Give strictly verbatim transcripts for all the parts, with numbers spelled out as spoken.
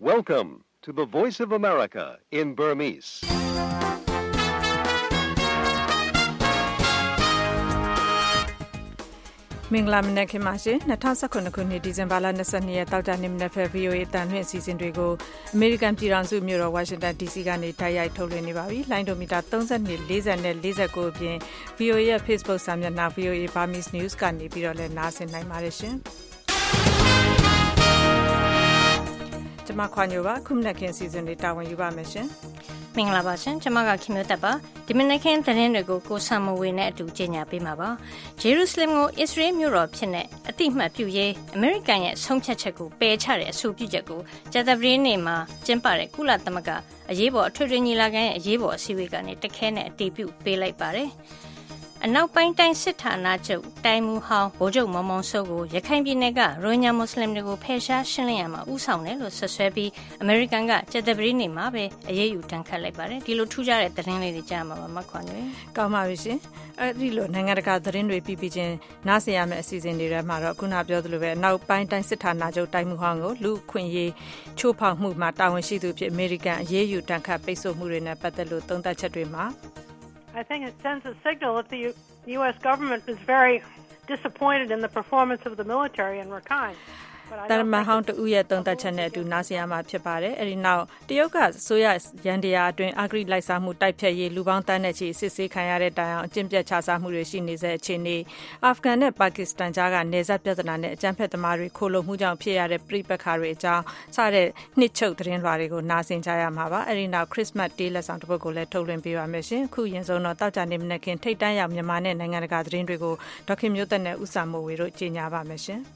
Welcome to the Voice of America in Burmese. ။မင်္ဂလာမနက်ခင်းပါရှင်။၂၀၁၇ခုနှစ်ဒီဇင်ဘာလ၂၂ရက်တောက်ကြနေ့မနက်ဖက် ဗွီအိုအေ အတန်လွှင့်အစီအစဉ်တွေကိုအမေရိကန်ပြည်ထောင်စုမြို့တော်ဝါရှင်တန် ဒီစီကနေတိုက်ရိုက်ထုတ်လွှင့်နေပါပြီ။လိုင်းဒိုမီတာ၃၂ ၄၀နဲ့၄၉အပြင် ဗွီအိုအေရဲ့ Facebook စာမျက်နှာ ဗွီအိုအေ Burmese News ကနေပြီးတော့လည်းနားဆင်နိုင်ပါတယ်ရှင်။ကျွန်မခွာညိုပါခုမနက်ခင်းအစီအစဉ်တွေတာဝန်ယူပါမယ်ရှင်။မင်္ဂလာပါရှင်ကျွန်မကခင်မျိုးတက်ပါဒီမနက်ခင်းသတင်းတွေကိုကိုဆမ်မဝေနဲ့အတူကြေညာပေးမှာပါဂျေရုဆလင်ကိုအစ္စရေးမြို့တော်ဖြစ်တဲ့အတိအမှတ်ပြုရေးအမေရိကန်ရဲ့ဆုံးဖြတ်ချက်ကိုပယ်ချတဲ့အဆိုပြုချက်ကိုကြာသပတေးနေ့မှာကျင်းပတဲ့ကုလသမဂ္ဂအရေးပေါ်အထွေထွေညီလာခံရဲ့အရေးပေါ်အစည်းအဝေးကနေတခဲနဲ့အတည်ပြုပေးလိုက်ပါတယ်အနောက်ပိုင်းတိုင်းစစ်ဌာနချုပ်တိုင်းမူဟောင်းဗိုလ်ချုပ်မောင်မောင်စိုးကိုရခိုင်ပြည်နယ်ကရိုဟင်ဂျာမွတ်စလင်တွေကိုဖယ်ရှားရှင်းလင်းရမှာဥဆောင်တယ်လို့ဆွဆွဲပြီးအမေရိကန်ကကြာသပတေးနေ့မှာပဲအရေးယူတန်းခတ်လိုက်ပါတယ်ဒီလိုထူးခြားတဲ့သတင်းလေးတွေကြားမှာပါမခွန်တွေကောင်းပါပြီရှင်အဲဒီလိုနိုင်ငံတကာသတင်းတွေပြီးပြီးချင်းနားဆင်ရမယ့်အစီအစဉ်တွေထဲမှာတော့ခုနပြောသလိုပဲအနောက်ပိုင်းတိုင်းစစ်ဌာနချုပ်တိုင်းမူဟောင်းကိုလူခွင့်ရေးချိုးဖောက်မှုမှာတာဝန်ရှိသူဖြစ်အမေရိကန်အရေးယူတန်းခတ်ပိတ်ဆို့မှုတွေနဲ့ပတ်သက်လို့သုံးသပ်ချက်တွေမှာ I think it sends a signal that the U S government is very disappointed in the performance of the military in Rakhine. တရမဟောင်းတူရဲ့တုံ့တက်ချက်နဲ့အတူနားဆင်ရမှာဖြစ်ပါတယ်။အဲဒီနောက်တရုတ်ကဆိုရရန်တရားအတွင်းအဂရိလိုက်စားမှုတိုက်ဖြတ်ရေးလူပေါင်းတန်းနဲ့ချီစစ်ဆေးခံရတဲ့တိုင်အောင်အကျင့်ပြတ်ခြစားမှုတွေရှိနေစေအခြေအနေအာဖဂန်နဲ့ပါကစ္စတန်ကြားကနေဆက်ပြဿနာနဲ့အကြမ်းဖက်သမားတွေခိုလုံမှုကြောင့်ဖြစ်ရတဲ့ပြိပက္ခတွေအကြောင်းစတဲ့နှစ်ချုပ်သတင်းလွှာတွေကိုနားဆင်ကြရမှာပါ။အဲဒီနောက်ခရစ်မတ်ဒေးလက်ဆောင်တစ်ပုဒ်ကိုလည်းထုတ်လွှင့်ပေးပါမယ်ရှင်။အခုရင်ဆုံးတော့တောက်ကြနေမနက်ခင်းထိတ်တန့်ရောက်မြန်မာနဲ့နိုင်ငံတကာသတင်းတွေကိုဒေါခင်မျိုးသက်နဲ့ဦးစာမိုးဝေတို့ကြေညာပါမယ်ရှင်။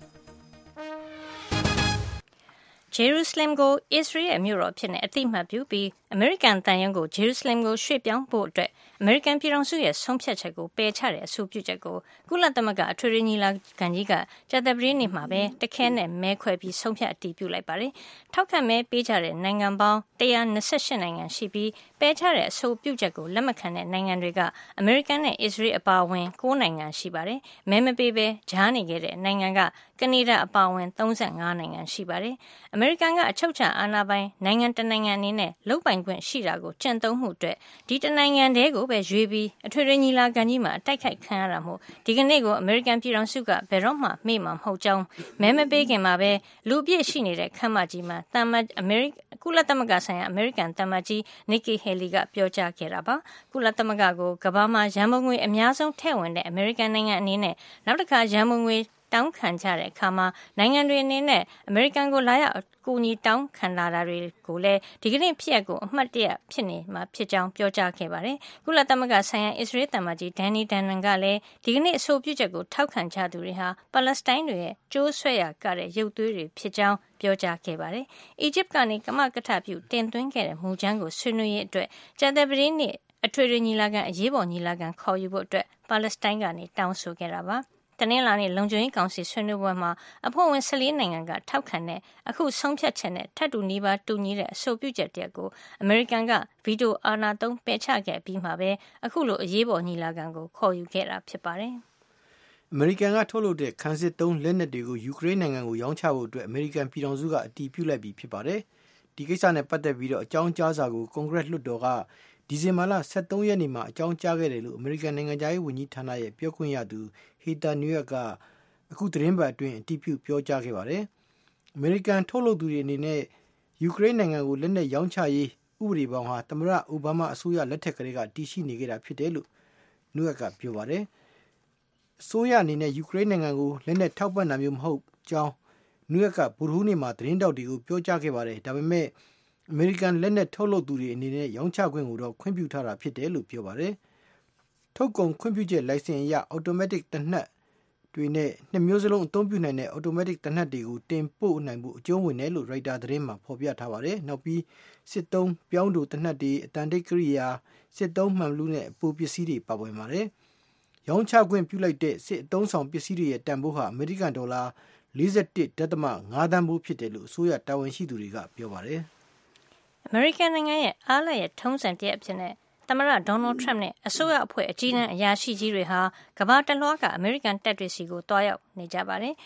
ဂျေရုဆလင်ကိုအစ္စရေးရဲ့မြို့တော်ဖြစ်နေအတိအမှတ်ပြုပြီးအမေရိကန်တန်ယုံကိုဂျေရုဆလင်ကိုရွှေ့ပြောင်းဖို့အတွက်အမေရိကန်ပြည်ထောင်စုရဲ့ဆုံးဖြတ်ချက်ကိုပယ်ချတဲ့အဆိုပြုချက်ကိုကုလသမဂ္ဂအထွေထွေညီလာခံကြီးကကြာသပတေးနေ့မှာပဲတခဲနဲ့မဲခွဲပြီးဆုံးဖြတ်အတည်ပြုလိုက်ပါတယ်။ထောက်ခံမဲပေးကြတဲ့နိုင်ငံပေါင်း၁၂၈နိုင်ငံရှိပြီးပယ်ချတဲ့အဆိုပြုချက်ကိုလက်မခံတဲ့နိုင်ငံတွေကအမေရိကန်နဲ့အစ္စရေးအပါအဝင်၉နိုင်ငံရှိပါတယ်။မဲမပေးဘဲကြားနေခဲ့တဲ့နိုင်ငံကကနေဒါအပါအဝင်၃၅နိုင်ငံရှိပါတယ်။အမေရိကန်ကအချုပ်အခြာအာဏာပိုင်နိုင်ငံတနိုင်ငံအနေနဲ့လုပ်ပိုင်ခွင့်ရှိတာကိုကျင့်သုံးမှုအတွက်ဒီတနိုင်ငံတည်းကိုပဲရွေးပြီးအထွေထွေညီလာခံကြီးမှာအတိုက်ခိုက်ခံရတာမို့ဒီကနေ့ကိုအမေရိကန်ပြည်ထောင်စုကဘယ်တော့မှမေ့မှာမဟုတ်ကြောင်းမဲမပေးခင်မှာပဲလူပြည့်ရှိနေတဲ့ခမ်းမကြီးမှာတမန်အမေရိကုလသမဂ္ဂဆိုင်ရာအမေရိကန်တမန်ကြီးနီကီဟယ်လီကပြောကြားခဲ့တာပါကုလသမဂ္ဂကိုကမ္ဘာမှာရန်ပုံငွေအများဆုံးထည့်ဝင်တဲ့အမေရိကန်နိုင်ငံအနေနဲ့နောက်တစ်ခါရန်ပုံငွေတောင်းခံကြတဲ့အခါမှာနိုင်ငံတွေအနေနဲ့အမေရိကန်ကိုလာရောက်ကူညီတောင်းခံလာတာတွေကိုလည်းဒီကနေ့ဖြစ်ရပ်ကိုအမှတ်တရဖြစ်နေမှာဖြစ်ကြောင်းပြောကြားခဲ့ပါတယ်။ကုလသမဂ္ဂဆိုင်ရာအစ္စရေးတမန်ကြီးဒန်နီဒန်နန်ကလည်းဒီကနေ့အဆိုပြုချက်ကိုထောက်ခံကြသူတွေဟာပါလက်စတိုင်းတွေရဲ့ကြိုးဆွဲရကတဲ့ရုပ်သွေးတွေဖြစ်ကြောင်းပြောကြားခဲ့ပါတယ်။အီဂျစ်ကနေကမကထပြုတင်သွင်းခဲ့တဲ့မူကြမ်းကိုဆွေးနွေးရေးအတွက်ကြာသပတေးနေ့အထွေထွေညီလာခံအရေးပေါ်ညီလာခံခေါ်ယူဖို့အတွက်ပါလက်စတိုင်းကနေတောင်းဆိုခဲ့တာပါ။တနင်္လာနေ့လုံခြုံရေးကောင်စီဆွေးနွေးပွဲမှာအဖွဲ့ဝင်၁၄နိုင်ငံကထောက်ခံတဲ့အခုဆုံးဖြတ်ချက်နဲ့ထပ်တူနီးပါးတူညီတဲ့အဆိုပြုချက်တရက်ကိုအမေရိကန်ကဗီတိုအာဏာသုံးပယ်ချခဲ့ပြီးမှပဲအခုလိုအရေးပေါ်ညီလာခံကိုခေါ်ယူခဲ့တာဖြစ်ပါတယ်။အမေရိကန်ကထုတ်လုပ်တဲ့ခန်းစစ်သုံးလက်နက်တွေကိုယူကရိန်းနိုင်ငံကိုရောင်းချဖို့အတွက်အမေရိကန်ပြည်ထောင်စုကအတည်ပြုလိုက်ပြီးဖြစ်ပါတယ်။ဒီကိစ္စနဲ့ပတ်သက်ပြီးတော့အကြောင်းကြားစာကိုကွန်ဂရက်လွှတ်တော်ကဒီဇင်ဘာလ၁၃ရက်နေ့မှာအကြောင်းကြားခဲ့တယ်လို့အမေရိကန်နိုင်ငံသားရေးဝန်ကြီးဌာနရဲ့ပြောခွင့်ရသူဟီတာနျူးယောက်ကအခုသတင်းပတ်အတွင်းအတည်ပြုပြောကြားခဲ့ပါတယ်။အမေရိကန်ထုတ်လုပ်သူတွေအနေနဲ့ယူကရိန်းနိုင်ငံကိုလက်နက်ရောင်းချရေးဥပဒေပေါင်းဟာသမ္မတအိုဘားမားအစိုးရလက်ထက်ကတည်းကတည်ရှိနေခဲ့တာဖြစ်တယ်လို့နျူးယောက်ကပြောပါတယ်။အစိုးရအနေနဲ့ယူကရိန်းနိုင်ငံကိုလက်နက်ထောက်ပံ့တာမျိုးမဟုတ်ကြောင်းနျူးယောက်ကဗုဒ္ဓဟူးနေ့မှာသတင်းတောက်တွေကိုပြောကြားခဲ့ပါတယ်။ဒါပေမဲ့အမေရိကန်လက်နက်ထုတ်လုပ်သူတွေအနေနဲ့ရောင်းချခွင့်ကိုတော့ခွင့်ပြုထားတာဖြစ်တယ်လို့ပြောပါတယ်။ထုတ်ကုန်ခွင့်ပြုချက်လိုင်စင်အရ automatic တနက်တွေနဲ့နှစ်မျိုးစလုံးအသုံးပြုနိုင်တဲ့ automatic တနက်တွေကိုတင်ပို့နိုင်ဖို့အကျုံးဝင်တယ်လို့ Reuters သတင်းမှာဖော်ပြထားပါတယ်။နောက်ပြီးစစ်သုံးပြောင်းတူတနက်တွေအတန်တိတ်ကိရိယာစစ်သုံးမှန်ဘလူးနဲ့အပိုပစ္စည်းတွေပါဝင်ပါတယ်။ရောင်းချခွင့်ပြုလိုက်တဲ့စစ်အသုံးဆောင်ပစ္စည်းတွေရဲ့တန်ဖိုးဟာအမေရိကန်ဒေါ်လာ၄၁.၅သန်းဖိုးဖြစ်တယ်လို့အစိုးရတာဝန်ရှိသူတွေကပြောပါတယ်။အမေရိကန်နိုင်ငံရဲ့အားလျက်ထုံးစံတရက်အဖြစ်နဲ့သမ္မတဒေါ်နယ်ထရမ့်နဲ့အစိုးရအဖွဲ့အကြီးအကဲအရာရှိကြီးတွေဟာကမ္ဘာတလွှားကအမေရိကန်တပ်တွေစီကိုတွားရောက်နေကြပါတယ်။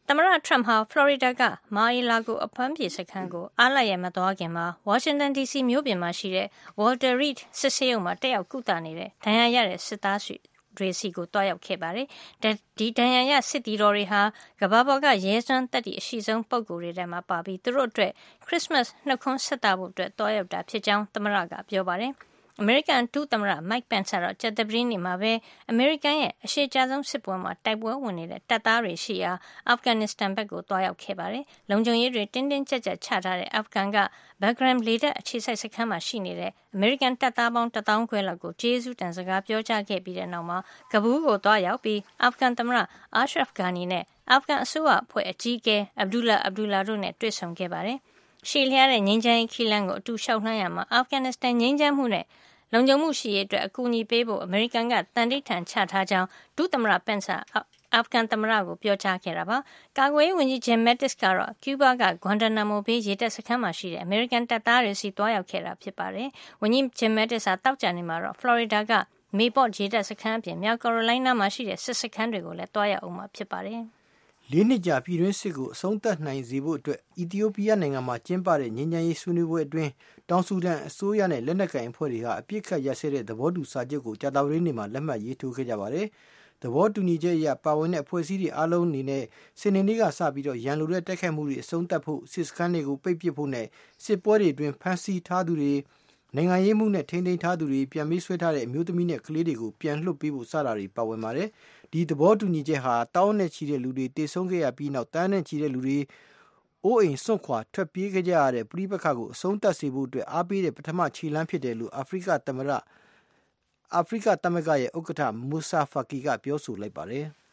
သမ္မတထရမ့်ဟာဖလော်ရီဒါကမာအီလာကိုအဖမ်းပြေစခန်းကိုအားလိုက်ရမသွားခင်မှာဝါရှင်တန်ဒီစီမြို့ပြင်မှာရှိတဲ့ Walter Reed စစ်ဆေးရုံမှာတက်ရောက်ကုသနေတဲ့ဒဏ်ရာရတဲ့စစ်သားတွေစီကိုတွားရောက်ခဲ့ပါတယ်။ဒီဒဏ်ရာရစစ်တီတော်တွေဟာကမ္ဘာပေါ်ကရဲစွမ်းတက်သည့်အရှိဆုံးပုဂ္ဂိုလ်တွေထဲမှာပါပြီးသူတို့အတွက်ခရစ်စမတ်နှုတ်ခွန်းဆက်တာဖို့အတွက်တွားရောက်တာဖြစ်ကြောင်းသမ္မတကပြောပါတယ်။အမေရိကန်ဒုသမ္မတ Mike Pence ကတော့ကြာသပတေးနေ့မှာပဲအမေရိကန်ရဲ့အရှေ့ကျဆုံးစစ်ပွဲမှာတိုက်ပွဲဝင်နေတဲ့တပ်သားတွေရှိရာအာဖဂန်နစ္စတန်ဘက်ကိုတွားရောက်ခဲ့ပါတယ်။လုံခြုံရေးတွေတင်းတင်းကြပ်ကြပ်ချထားတဲ့အာဖဂန်က Bagram လေတပ်အခြေစိုက်စခန်းမှာရှိနေတဲ့အမေရိကန်တပ်သားပေါင်းတစ်သောင်းခွဲလောက်ကိုကျေးဇူးတင်စကားပြောကြားခဲ့ပြီးတဲ့နောက်မှာကဘူးကိုတွားရောက်ပြီးအာဖဂန်သမ္မတ Ashraf Ghani နဲ့အာဖဂန်အစိုးရအဖွဲ့အကြီးအကဲ Abdullah Abdullah တို့နဲ့တွေ့ဆုံခဲ့ပါတယ်။ရှေ့လျားတဲ့ငြိမ်းချမ်းရေးခီးလန်းကိုအတူလျှောက်လှမ်းရမှာအာဖဂန်နစ္စတန်ငြိမ်းချမ်းမှုနဲ့လုံခြုံမှုရှိရေးအတွက်အကူအညီပေးဖို့အမေရိကန်ကတန်တိထန်ချထားကြောင်းဒုသမ္မတပန်ဆာအာဖဂန်သမ္မတကိုပြောကြားခဲ့တာပါ။ကာကွယ်ရေးဝန်ကြီးဂျင်မက်တစ်ကတော့ကျူးဘားကဂွမ်တနာမိုဘေးရေတပ်စခန်းမှာရှိတဲ့အမေရိကန်တပ်သားတွေစီတွားရောက်ခဲ့တာဖြစ်ပါတယ်။ဝန်ကြီးဂျင်မက်တစ်ကတောက်ကြနေမှာတော့ဖလော်ရီဒါကမေပေါ့ရေတပ်စခန်းအပြင်မြောက်ကယ်ရိုလိုင်းနားမှာရှိတဲ့စစ်စခန်းတွေကိုလည်းတွားရောက်အောင်မှာဖြစ်ပါတယ်။လေးနှစ်ကြာပြည်တွင်းစစ်ကိုအဆုံးသတ်နိုင်စေဖို့အတွက်အီသီယိုးပီးယားနိုင်ငံမှာကျင်းပတဲ့ငြိမ်းချမ်းရေးဆွေးနွေးပွဲအတွင်းတောင်ဆူဒန်အစိုးရနဲ့လက်နက်ကိုင်အဖွဲ့တွေဟာအပြစ်ခတ်ရစဲတဲ့သဘောတူစာချုပ်ကိုကြာသပတေးနေ့မှာလက်မှတ်ရေးထိုးခဲ့ကြပါတယ်။သဘောတူညီချက်အရပါဝင်တဲ့အဖွဲ့အစည်းတွေအားလုံးအနေနဲ့စနေနေ့ကစပြီးတော့ရန်လိုတဲ့တိုက်ခိုက်မှုတွေအဆုံးသတ်ဖို့စစ်စခန်းတွေကိုပိတ်ပစ်ဖို့နဲ့စစ်ပွဲတွေအတွင်းဖမ်းဆီးထားသူတွေနိုင်ငံရေးမှုနဲ့ထိန်းသိမ်းထားသူတွေပြန်ပြီးဆွဲထားတဲ့အမျိုးသမီးနဲ့ကလေးတွေကိုပြန်လွှတ်ပေးဖို့စတာတွေပါဝင်ပါတယ်။ဒီသဘောတူညီချက်ဟာတောင်းနဲ့ချီတဲ့လူတွေတေဆုံးခဲ့ရပြီးနောက်တန်းနဲ့ချီတဲ့လူတွေအိုးအိမ်စွန့်ခွာထွက်ပြေးခဲ့ကြရတဲ့ပြည်ပခါကိုအဆုံးသတ်စေဖို့အတွက်အားပေးတဲ့ပထမခြေလှမ်းဖြစ်တယ်လို့အာဖရိကသမ္မတအာဖရိကသမဂ္ဂရဲ့ဥက္ကဋ္ဌမူဆာဖာကီကပြောဆိုလိုက်ပါတယ်။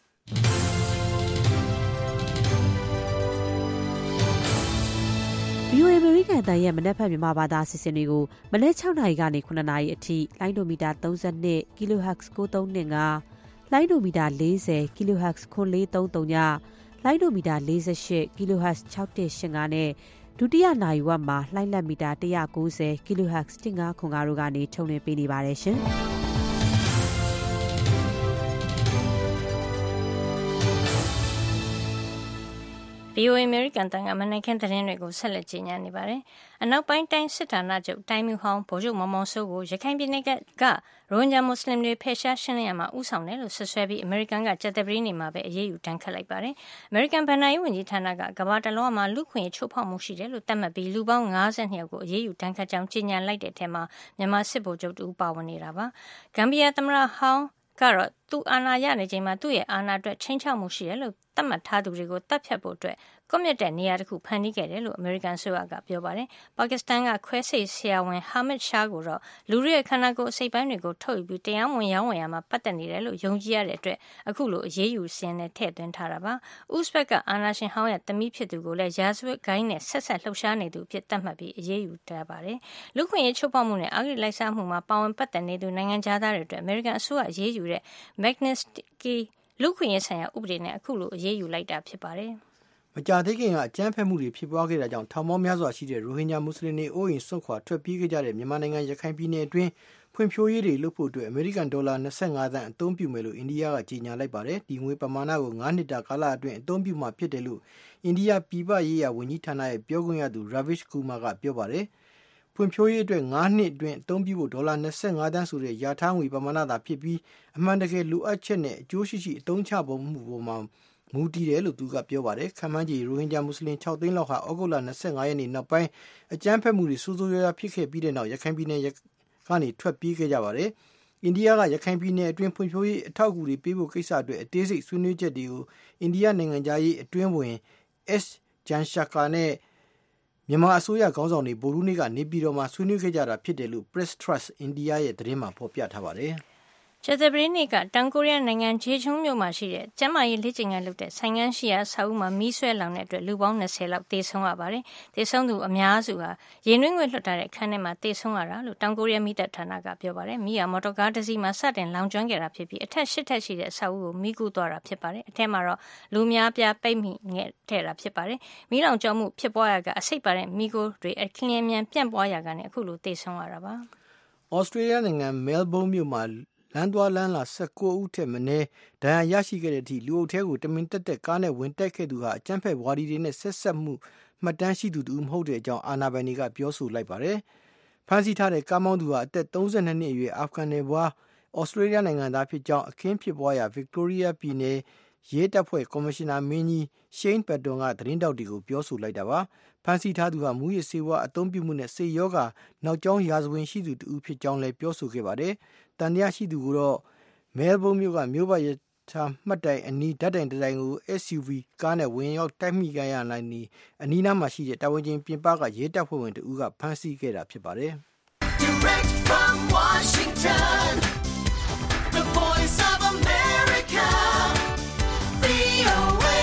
ဗီအိုအေ အမေရိကန်အသံရဲ့မနက်ဖြန်မြန်မာဘာသာအစီအစဉ်တွေကိုမနက်၆နာရီကနေခုနှစ်နာရီအထိလိုင်းဒိုမီတာသုံး၂ kilohertz ၉၃၂၅လိုင်းဒိုမီတာ၄၀ kilohertz ခွန်၄၃၃ညလိုင်းဒိုမီတာ၄၈ kilohertz ၆၁၈၅နဲ့ဒုတိယနာရီဝက်မှာလှိုင်းလက်မီတာ၁၉၀ kilohertz ၁၅ခွန်၅တို့ကနေထုတ်လွှင့်ပေးနေပါတယ်ရှင်။ဗီအိုအေ အမေရိကန်တန်ကမနိုင်ခင်းသတင်းတွေကိုဆက်လက်ကြီးညာနေပါတယ်။အနောက်ပိုင်းတိုင်းစစ်ဌာနချုပ်တိုင်းမှုဟောင်းဗိုလ်ချုပ်မောင်မောင်စိုးကိုရခိုင်ပြည်နယ်ကရိုဟင်ဂျာမွတ်စလင်တွေဖယ်ရှားရှင်းလင်းရမှာဥဆောင်တယ်လို့ဆွဆွဲပြီးအမေရိကန်ကကြာသပတေးနေ့မှာပဲအရေးယူတန်းခတ်လိုက်ပါတယ်။အမေရိကန်ဗဏ္ဍာရေးဝန်ကြီးဌာနကကမ္ဘာတလွှားမှာလူခွင့်ချိုးဖောက်မှုရှိတယ်လို့သတ်မှတ်ပြီးလူပေါင်း၅၂ယောက်ကိုအရေးယူတန်းခတ်ကြောင်းကြေညာလိုက်တဲ့အထက်မှာမြန်မာစစ်ဗိုလ်ချုပ်တူပါဝင်နေတာပါ။ဂမ်ဘီယာသမ္မတဟောင်းကတော့သူအာဏာရနေချိန်မှာသူ့ရဲ့အာဏာအတွက်ချင်းချောက်မှုရှိတယ်လို့သတ်မှတ်ထားသူတွေကိုတပ်ဖြတ်ဖို့အတွက်ကွန်မြတ်တဲ့နေရာတစ်ခုဖန်တီးခဲ့တယ်လို့အမေရိကန်ဆိုရကပြောပါတယ်။ပါကစ္စတန်ကခွဲစိတ်ဆရာဝန်ဟာမစ်ရှားကိုတော့လူတွေရဲ့ခန္ဓာကိုယ်အစိတ်ပိုင်းတွေကိုထုတ်ယူပြီးတရားဝင်ရောင်းဝယ်ရမှာပတ်သက်နေတယ်လို့ယုံကြည်ရတဲ့အတွက်အခုလိုအရေးယူစင်းနဲ့ထည့်သွင်းထားတာပါ။ဥဇဘက်ကအာဏာရှင်ဟောင်းရဲ့သမီးဖြစ်သူကိုလည်းရာဇဝတ်ဂိုင်းနဲ့ဆက်ဆက်လှုပ်ရှားနေသူအဖြစ်သတ်မှတ်ပြီးအရေးယူထားပါတယ်။လူခွင့်ရေးချိုးဖောက်မှုနဲ့အဂတိလိုက်စားမှုမှာပါဝင်ပတ်သက်နေသူနိုင်ငံသားတွေအတွက်အမေရိကန်အစိုးရအရေးယူတဲ့ Magnitsky လူခွင့်ရေးဆိုင်ရာဥပဒေနဲ့အခုလိုအရေးယူလိုက်တာဖြစ်ပါတယ်။မကြာသေးခင်ကအကြမ်းဖက်မှုတွေဖြစ်ပွားခဲ့တာကြောင့်ထောင်ပေါင်းများစွာရှိတဲ့ရိုဟင်ဂျာမွတ်စလင်တွေအိုးအိမ်စွန့်ခွာထွက်ပြေးခဲ့ကြတဲ့မြန်မာနိုင်ငံရခိုင်ပြည်နယ်အတွင်းဖွံ့ဖြိုးရေးတွေလုပ်ဖို့အတွက်အမေရိကန်ဒေါ်လာ၂၅သန်းအသုံးပြုမယ်လို့အိန္ဒိယကကြေညာလိုက်ပါတယ်။ဒီငွေပမာဏကို၅နှစ်တာကာလအတွင်းအသုံးပြုမှာဖြစ်တယ်လို့အိန္ဒိယပြည်ပရေးရာဝန်ကြီးဌာနရဲ့ပြောခွင့်ရသူ Ravish Kumar ကပြောပါတယ်။ဖွံ့ဖြိုးရေးအတွက်၅နှစ်အတွင်းအသုံးပြုဖို့ဒေါ်လာ၂၅သန်းဆိုတဲ့ရာထားငွေပမာဏသာဖြစ်ပြီးအမှန်တကယ်လိုအပ်ချက်နဲ့အကျိုးရှိရှိအသုံးချပုံမှုပေါ်မှာမူတည်တယ်လို့သူကပြောပါတယ်။ခန့်မှန်းခြေရိုဟင်ဂျာမွတ်စလင်၆သိန်းလောက်ဟာဩဂုတ်လ၂၅ရက်နေ့နောက်ပိုင်းအကြမ်းဖက်မှုတွေဆိုးဆိုးရွားရွားဖြစ်ခဲ့ပြီးတဲ့နောက်ရခိုင်ပြည်နယ်ကနေထွက်ပြေးခဲ့ကြပါတယ်။အိန္ဒိယကရခိုင်ပြည်နယ်အတွင်းဖွံ့ဖြိုးရေးအထောက်အကူတွေပေးဖို့ကိစ္စအတွက်အသေးစိတ်ဆွေးနွေးချက်တွေကိုအိန္ဒိယနိုင်ငံသားရေးအတွင်းဝင် S Jaishankar နဲ့မြန်မာအစိုးရခေါင်းဆောင်တွေဗိုလ်ရူးနေ့ကနေပြည်တော်မှာဆွေးနွေးခဲ့ကြတာဖြစ်တယ်လို့ Press Trust India ရဲ့သတင်းမှာဖော်ပြထားပါတယ်။ကြာသပတေးနေ့ကတောင်ကိုရီးယားနိုင်ငံဂျေချုံမြို့မှာရှိတဲ့ကျမ်းမာရေးလေ့ကျင့်ခန်းလုပ်တဲ့ဆိုင်ငန်းရှိရာဆောက်အဦမှာမီးဆွဲလောင်တဲ့အတွက်လူပေါင်း၂၀လောက်သေဆုံးရပါတယ်။သေဆုံးသူအများစုဟာရေနွေးငွေလွှတ်ထားတဲ့အခန်းထဲမှာသေဆုံးရတာလို့တောင်ကိုရီးယားမီးတပ်ဌာနကပြောပါတယ်။မီးဟာမော်တော်ကားတစ်စီးမှာစတင်လောင်ကျွမ်းခဲ့တာဖြစ်ပြီးအထက်၈ထပ်ရှိတဲ့ဆောက်အဦကိုမီးကူးသွားတာဖြစ်ပါတယ်။အထက်မှာတော့လူများပြားပိတ်မိခဲ့တာဖြစ်ပါတယ်။မီးလောင်ကျွမ်းမှုဖြစ်ပွားရာကအဆိပ်ပါတဲ့မီးကိုတွေအခလျင်မြန်ပြန့်ပွားရာကနေအခုလိုသေဆုံးရတာပါ။ဩစတြေးလျနိုင်ငံမဲလ်ဘုန်းမြို့မှာလမ်းသွားလမ်းလာ၁၉ဦးထက်မနည်းဒဏ်ရာရရှိခဲ့တဲ့အထိလူအုပ်ထဲကိုတမင်တက်တက်ကားနဲ့ဝင်တိုက်ခဲ့သူဟာအကြမ်းဖက်ဝါဒီတွေနဲ့ဆက်ဆက်မှုမှတ်တမ်းရှိသူတူမဟုတ်တဲ့အကြောင်းအာဏာပိုင်တွေကပြောဆိုလိုက်ပါတယ်။ဖမ်းဆီးထားတဲ့ကားမောင်းသူဟာအသက်၃၂နှစ်အရွယ်အာဖဂန်နယ်ဘွားဩစတြေးလျနိုင်ငံသားဖြစ်ကြောင်းအခင်းဖြစ်ပွားရာဗစ်တိုးရီးယားပြည်နယ်ရဲတပ်ဖွဲ့ကော်မရှင်နာမင်းကြီးရှိန်းပတ်တွန်ကသတင်းတောက်တွေကိုပြောဆိုလိုက်တာပါ။ဖမ်းဆီးထားသူဟာမူရစ်ဆေးဝါးအသုံးပြုမှုနဲ့ဆေးရောဂါနောက်ကျောင်းရာဇဝင်ရှိသူတူဖြစ်ကြောင်းလည်းပြောဆိုခဲ့ပါတယ်။တန်တရားရှိသူကိုတော့မဲလ်ဘုန်းမြို့ကမြို့ပတ်ရထားမှတ်တိုင်အနီးဓာတ်တိုင်တိုင်ကို အက်စ် ယူ ဗီ ကားနဲ့ဝင်ရောက်တိုက်မိကြရနိုင်နေအနီးနားမှာရှိတဲ့တာဝန်ချင်းပြင်ပကရဲတပ်ဖွဲ့ဝင်တူကဖမ်းဆီးခဲ့တာဖြစ်ပါတယ်။ Direct from Washington, the voice of America, ဗွီအိုအေ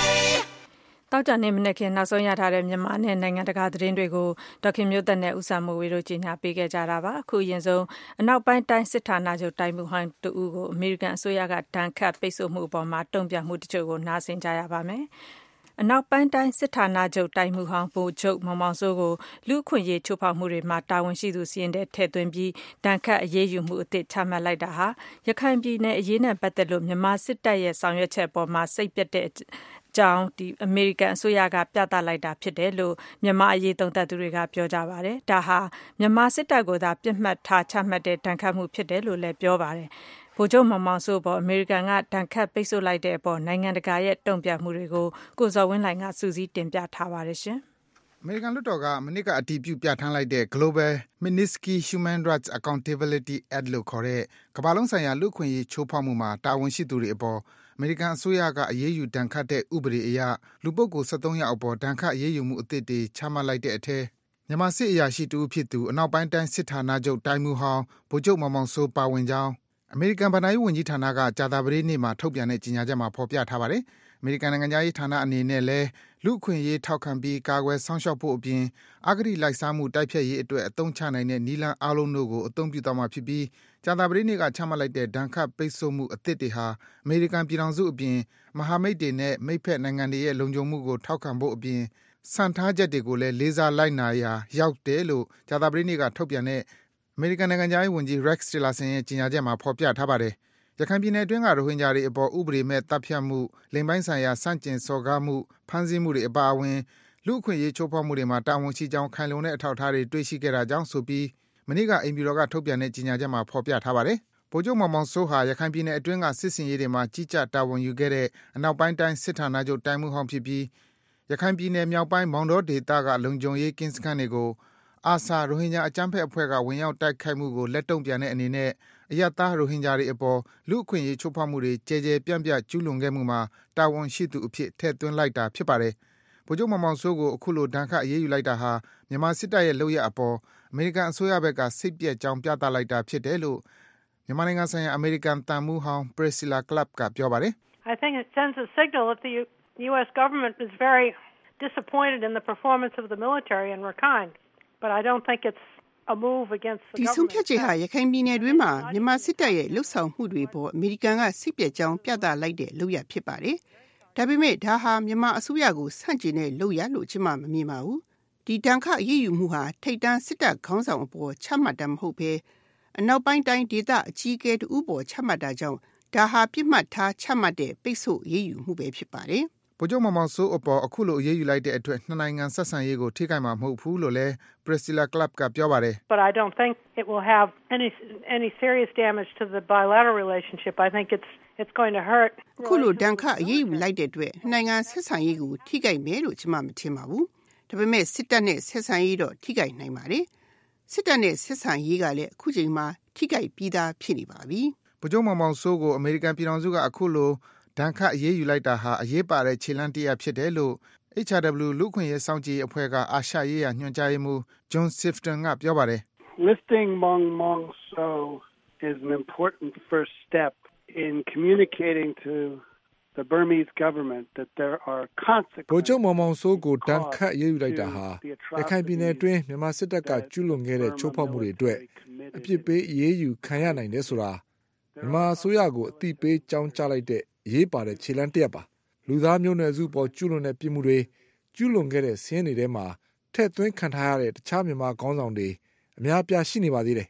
တောက်ကြနေမနေ့ကနောက်ဆုံးရထားတဲ့မြန်မာနဲ့နိုင်ငံတကာသတင်းတွေကိုဒေါခင်မျိုးသက်နဲ့ဦးဆာမိုးဝေတို့ကြီးညာပေးခဲ့ကြတာပါအခုအရင်ဆုံးအနောက်ပိုင်းတိုင်းစစ်ဌာနချုပ်တိုင်းမှုဟိုင်းတူကိုအမေရိကန်အစိုးရကဒဏ်ခတ်ပိတ်ဆို့မှုအပေါ်မှာတုံ့ပြန်မှုတချို့ကိုနားဆင်ကြရပါမယ်အနောက်ပိုင်းတိုင်းစစ်ဌာနချုပ်တိုင်းမှုဟောင်းဗိုလ်ချုပ်မောင်မောင်စိုးကိုလူအခွင့်အရေးချိုးဖောက်မှုတွေမှာတာဝန်ရှိသူစီရင်တဲ့ထည့်သွင်းပြီးဒဏ်ခတ်အရေးယူမှုအသစ်ချမှတ်လိုက်တာဟာရခိုင်ပြည်နယ်အရေးနဲ့ပတ်သက်လို့မြန်မာစစ်တပ်ရဲ့ဆောင်ရွက်ချက်ပေါ်မှာစိတ်ပြတ်တဲ့ကြောင်းဒီအမေရိကန်အစိုးရကပြသလိုက်တာဖြစ်တယ်လို့မြန်မာအရေးသုံးသပ်သူတွေကပြောကြပါတယ်။ဒါဟာမြန်မာစစ်တပ်ကိုသာပြစ်မှတ်ထားချမှတ်တဲ့ဒဏ်ခတ်မှုဖြစ်တယ်လို့လည်းပြောပါတယ်။ဗိုလ်ချုပ်မောင်မောင်စိုးပေါ်အမေရိကန်ကဒဏ်ခတ်ပိတ်ဆို့လိုက်တဲ့အပေါ်နိုင်ငံတကာရဲ့တုံ့ပြန်မှုတွေကိုကိုဇော်ဝင်းလှိုင်ကစူးစီးတင်ပြထားပါတယ်ရှင်။အမေရိကန်လွှတ်တော်ကမနှစ်ကအတည်ပြုပြဋ္ဌာန်းလိုက်တဲ့ Global Magnitsky Human Rights Accountability Act လို့ခေါ်တဲ့ကမ္ဘာလုံးဆိုင်ရာလူ့အခွင့်အရေးချိုးဖောက်မှုမှာတာဝန်ရှိသူတွေအပေါ်အမေရိကန်အစိုးရကအရေးယူဒဏ်ခတ်တဲ့ဥပဒေအရလူပုဂ္ဂိုလ်၁၃ယောက်အပေါ်ဒဏ်ခတ်အရေးယူမှုအသစ်တွေချမှတ်လိုက်တဲ့အထက်မြန်မာစစ်အရာရှိတဦးဖြစ်သူအနောက်ပိုင်းတိုင်းစစ်ဌာနချုပ်တိုင်းမှုဟောင်းဗိုလ်ချုပ်မောင်မောင်စိုးပါဝင်ကြောင်းအမေရိကန်ဗဏ္ဍာရေးဝန်ကြီးဌာနကကြာသပတေးနေ့မှာထုတ်ပြန်တဲ့ကြေညာချက်မှာဖော်ပြထားပါတယ်။အမေရိကန်နိုင်ငံသားရေးဌာနအနေနဲ့လည်းလူ့အခွင့်အရေးထောက်ခံပြီးကာကွယ်စောင့်ရှောက်ဖို့အပြင်အဂတိလိုက်စားမှုတိုက်ဖျက်ရေးအတွက်အသုံးချနိုင်တဲ့နည်းလမ်းအားလုံးတို့ကိုအသုံးပြုသွားမှာဖြစ်ပြီးကြာသပတေးနေ့ကချမှတ်လိုက်တဲ့ဒဏ်ခတ်ပိတ်ဆို့မှုအသစ်တွေဟာအမေရိကန်ပြည်ထောင်စုအပြင်မဟာမိတ်တွေနဲ့မိတ်ဖက်နိုင်ငံတွေရဲ့လုံခြုံမှုကိုထောက်ခံဖို့အပြင်စံထားချက်တွေကိုလည်းလေးစားလိုက်နာရာရောက်တယ်လို့ကြာသပတေးနေ့ကထုတ်ပြန်တဲ့အမေရိကန်နိုင်ငံသားရေးဝန်ကြီး Rex Tillerson ရဲ့ကြေညာချက်မှာဖော်ပြထားပါတယ်။ရခိုင်ပြည်နယ်အတွင်းကရိုဟင်ဂျာတွေအပေါ်ဥပဒေမဲ့တပ်ဖြတ်မှုလိင်ပိုင်းဆိုင်ရာစန့်ကျင်စော်ကားမှုဖမ်းဆီးမှုတွေအပါအဝင်လူ့အခွင့်အရေးချိုးဖောက်မှုတွေမှာတာဝန်ရှိကြောင်းခိုင်လုံတဲ့အထောက်အထားတွေတွေ့ရှိခဲ့တာကြောင့်ဆိုပြီးမနေ့ကအိမ်ဖြူတော်ကထုတ်ပြန်တဲ့ကြေညာချက်မှာဖော်ပြထားပါတယ်။ဗိုလ်ချုပ်မောင်မောင်စိုးဟာရခိုင်ပြည်နယ်အတွင်းကစစ်စင်ရေးတွေမှာကြီးကြပ်တာဝန်ယူခဲ့တဲ့အနောက်ပိုင်းတိုင်းစစ်ဌာနချုပ်တိုင်းမှုဟောင်းဖြစ်ပြီးရခိုင်ပြည်နယ်မြောက်ပိုင်းမောင်တောဒေသကလုံခြုံရေးကင်းစခန်းတွေကိုအာဆာရိုဟင်ဂျာအကြမ်းဖက်အဖွဲ့ကဝင်ရောက်တိုက်ခိုက်မှုကိုလက်တုံ့ပြန်တဲ့အနေနဲ့အရပ်သားရိုဟင်ဂျာတွေအပေါ်လူ့အခွင့်အရေးချိုးဖောက်မှုတွေကြဲကြဲပြန့်ပြန့်ကျူးလွန်ခဲ့မှုမှာတာဝန်ရှိသူအဖြစ်ထည့်သွင်းလိုက်တာဖြစ်ပါတယ်။ဗိုလ်ချုပ်မောင်မောင်စိုးကိုအခုလိုဒဏ်ခတ်အရေးယူလိုက်တာဟာမြန်မာစစ်တပ်ရဲ့လုပ်ရပ်အပေါ်အမေရိကန်အစိုးရဘက်ကစိတ်ပျက်ကြောင်းပြသလိုက်တာဖြစ်တယ်လို့မြန်မာနိုင်ငံဆိုင်ရာအမေရိကန်သံမှူးဟောင်း Priscilla Clapp ကပြောပါတယ်။ I think it sends a signal that the U S government is very disappointed in the performance of the military in Rakhine, but I don't think it's a move against the government. ဒီဆုံးဖြတ်ချက်ဟာရခိုင်ပြည်နယ်တွင်းမှာမြန်မာစစ်တပ်ရဲ့လှုပ်ဆောင်မှုတွေပေါ်အမေရိကန်ကစိတ်ပြက်ကြောင်းပြသလိုက်တဲ့လုပ်ရဖြစ်ပါတယ်။ဒါပေမဲ့ဒါဟာမြန်မာအစိုးရကိုဆန့်ကျင်တဲ့လုပ်ရလို့ကျွန်မမမြင်ပါဘူး။ဒီတန်ခါအရေးယူမှုဟာထိတ်တန်းစစ်တပ်ခေါင်းဆောင်အပေါ်ချမှတ်တာမဟုတ်ဘဲအနောက်ပိုင်းတိုင်းဒေသအကြီးအကဲတူပေါ်ချမှတ်တာကြောင့်ဒါဟာပြစ်မှတ်ထားချမှတ်တဲ့ပိတ်ဆို့အရေးယူမှုပဲဖြစ်ပါတယ်။ဗိုလ်ချုပ်မောင်မောင်စိုးအပေါ်အခုလိုအရေးယူလိုက်တဲ့အတွက်နှစ်နိုင်ငံဆက်ဆံရေးကိုထိခိုက်မှာမဟုတ်ဘူးလို့လည်း Priscilla Clapp ကပြောပါတယ်။ But I don't think it will have any any serious damage to the bilateral relationship. I think it's it's going to hurt. ခုလိုဒဏ်ခတ်အရေးယူလိုက်တဲ့အတွက်နိုင်ငံဆက်ဆံရေးကိုထိခိုက်မယ်လို့ကျွန်မမထင်ပါဘူး။ဒါပေမဲ့စစ်တပ်နဲ့ဆက်ဆံရေးတော့ထိခိုက်နိုင်ပါတယ်။စစ်တပ်နဲ့ဆက်ဆံရေးကလည်းအခုချိန်မှာထိခိုက်ပြီးသားဖြစ်နေပါပြီ။ဗိုလ်ချုပ်မောင်မောင်စိုးကိုအမေရိကန်ပြည်ထောင်စုကအခုလိုဒဏ်ခတ်အရေးယူလိုက်တာဟာအရေးပါတဲ့ခြေလှမ်းတစ်ရပ်ဖြစ်တယ်လို့ H R W လူ့အခွင့်အရေးစောင့်ကြည့်ရေးအဖွဲ့ကအာရှရေးရာညွှန်ကြားရေးမှူး John Sifton ကပြောပါတယ်။ Lifting Maung Maung So is an important first step in communicating to the Burmese government that there are consequences. ဗိုလ်ချုပ်မောင်မောင်စိုးကိုဒဏ်ခတ်အရေးယူလိုက်တာဟာရခိုင်ပြည်နယ်အတွင်းမြန်မာစစ်တပ်ကကျူးလွန်ခဲ့တဲ့ချိုးဖောက်မှုတွေအတွက်အပြစ်ပေးအရေးယူခံရနိုင်တယ်ဆိုတာမြန်မာအစိုးရကိုအသိပေးကြောင်းကြားလိုက်တဲ့အရေးပါတဲ့ခြေလှမ်းတစ်ရပ်ပါလူသားမျိုးနွယ်စုပေါ်ကျူးလွန်တဲ့ပြစ်မှုတွေကျူးလွန်ခဲ့တဲ့စီးရင်တွေထဲမှာထည့်သွင်းခံထားရတဲ့တခြားမြန်မာခေါင်းဆောင်တွေအများအပြားရှိနေပါသေးတယ်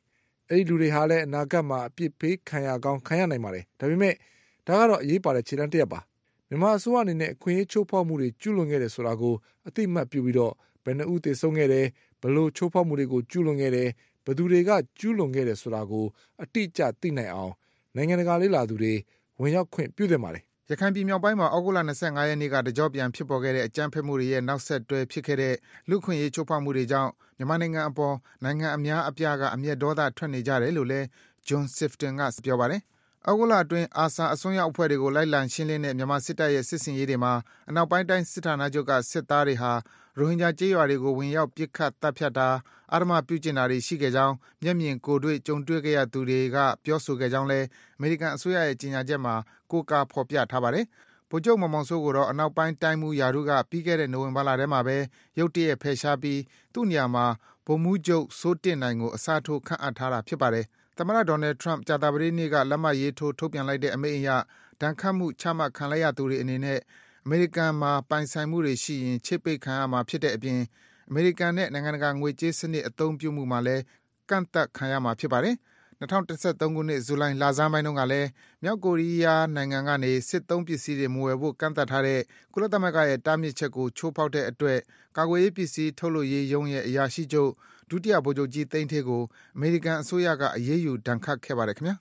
အဲ့ဒီလူတွေဟာလည်းအနာဂတ်မှာအပြစ်ပေးခံရကောင်းခံရနိုင်ပါတယ်ဒါပေမဲ့ဒါကတော့အရေးပါတဲ့ခြေလှမ်းတစ်ရပ်ပါမြန်မာအစိုးရအနေနဲ့အခွင့်အရေးချိုးဖောက်မှုတွေကျူးလွန်ခဲ့တယ်ဆိုတာကိုအသိမှတ်ပြုပြီးတော့ဘယ်နှဦးသေဆုံးခဲ့တယ်ဘယ်လိုချိုးဖောက်မှုတွေကိုကျူးလွန်ခဲ့တယ်ဘယ်သူတွေကကျူးလွန်ခဲ့တယ်ဆိုတာကိုအတိအကျသိနိုင်အောင်နိုင်ငံတကာလေ့လာသူတွေဝင်ရောက်ခွင့်ပြုသင့်ပါတယ်ရခိုင်ပြည်မြောက်ပိုင်းမှာဩဂုတ်လ၂၅ရက်နေ့ကတကြောပြန်ဖြစ်ပေါ်ခဲ့တဲ့အကြမ်းဖက်မှုတွေရဲ့နောက်ဆက်တွဲဖြစ်ခဲ့တဲ့လူခွင့်ရေးချိုးဖောက်မှုတွေကြောင့်မြန်မာနိုင်ငံအပေါ်နိုင်ငံအများအပြားကအမျက်ဒေါသထွက်နေကြတယ်လို့လည်း John Sifton ကပြောပါတယ်။ဩဂုတ်လအတွင်းအာဆာအစွန်းရောက်အဖွဲ့တွေကိုလိုက်လံရှင်းလင်းတဲ့မြန်မာစစ်တပ်ရဲ့စစ်စင်ရေးတွေမှာအနောက်ပိုင်းတိုင်းစစ်ဌာနချုပ်ကစစ်သားတွေဟာရိုဟင်ဂျာကြေးရွာတွေကိုဝင်ရောက်ပစ်ခတ်တပ်ဖြတ်တာအာရမပြုကျင့်တာတွေရှိခဲ့ကြောင်းမျက်မြင်ကိုယ်တွေ့ကြုံတွေ့ခဲ့ရသူတွေကပြောဆိုခဲ့ကြောင်းလည်းအမေရိကန်အစိုးရရဲ့ကြေညာချက်မှာကိုးကားဖော်ပြထားပါတယ်။ဗိုလ်ချုပ်မောင်မောင်စိုးကိုတော့အနောက်ပိုင်းတိုင်းမှုယာရုကပြီးခဲ့တဲ့နိုဝင်ဘာလထဲမှာပဲရုတ်တရက်ဖယ်ရှားပြီးသူ့နေရာမှာဗိုလ်မှူးချုပ်စိုးတင့်နိုင်ကိုအစားထိုးခန့်အပ်ထားတာဖြစ်ပါတယ်။သမ္မတဒေါ်နယ်ထရန့်ကြာသပတေးနေ့ကလက်မှတ်ရေးထိုးထုတ်ပြန်လိုက်တဲ့အမိန့်အရဒဏ်ခတ်မှုချမှတ်ခံလိုက်ရသူတွေအနေနဲ့အမေရိကန်မှာပိုင်ဆိုင်မှုတွေရှိရင်ချိတ်ပိတ်ခံရမှာဖြစ်တဲ့အပြင်အမေရိကန်နဲ့နိုင်ငံတကာငွေကြေးစနစ်အသုံးပြုမှုမှာလည်းကန့်သတ်ခံရမှာဖြစ်ပါတယ်။၂၀၁၃ခုနှစ်ဇူလိုင်လဆန်းပိုင်းတုန်းကလည်းမြောက်ကိုရီးယားနိုင်ငံကနေစစ်သုံးပစ္စည်းတွေမဝယ်ဖို့ကန့်သတ်ထားတဲ့ကုလသမဂ္ဂရဲ့တားမြစ်ချက်ကိုချိုးဖောက်တဲ့အတွက်ကာကွယ်ရေးပစ္စည်းထုတ်လုပ်ရေးရုံးရဲ့အရာရှိချုပ်ဒုတိယဗိုလ်ချုပ်ကြီးသိန်းဌေးကိုအမေရိကန်အစိုးရကအရေးယူဒဏ်ခတ်ခဲ့ပါတယ်ခင်ဗျာ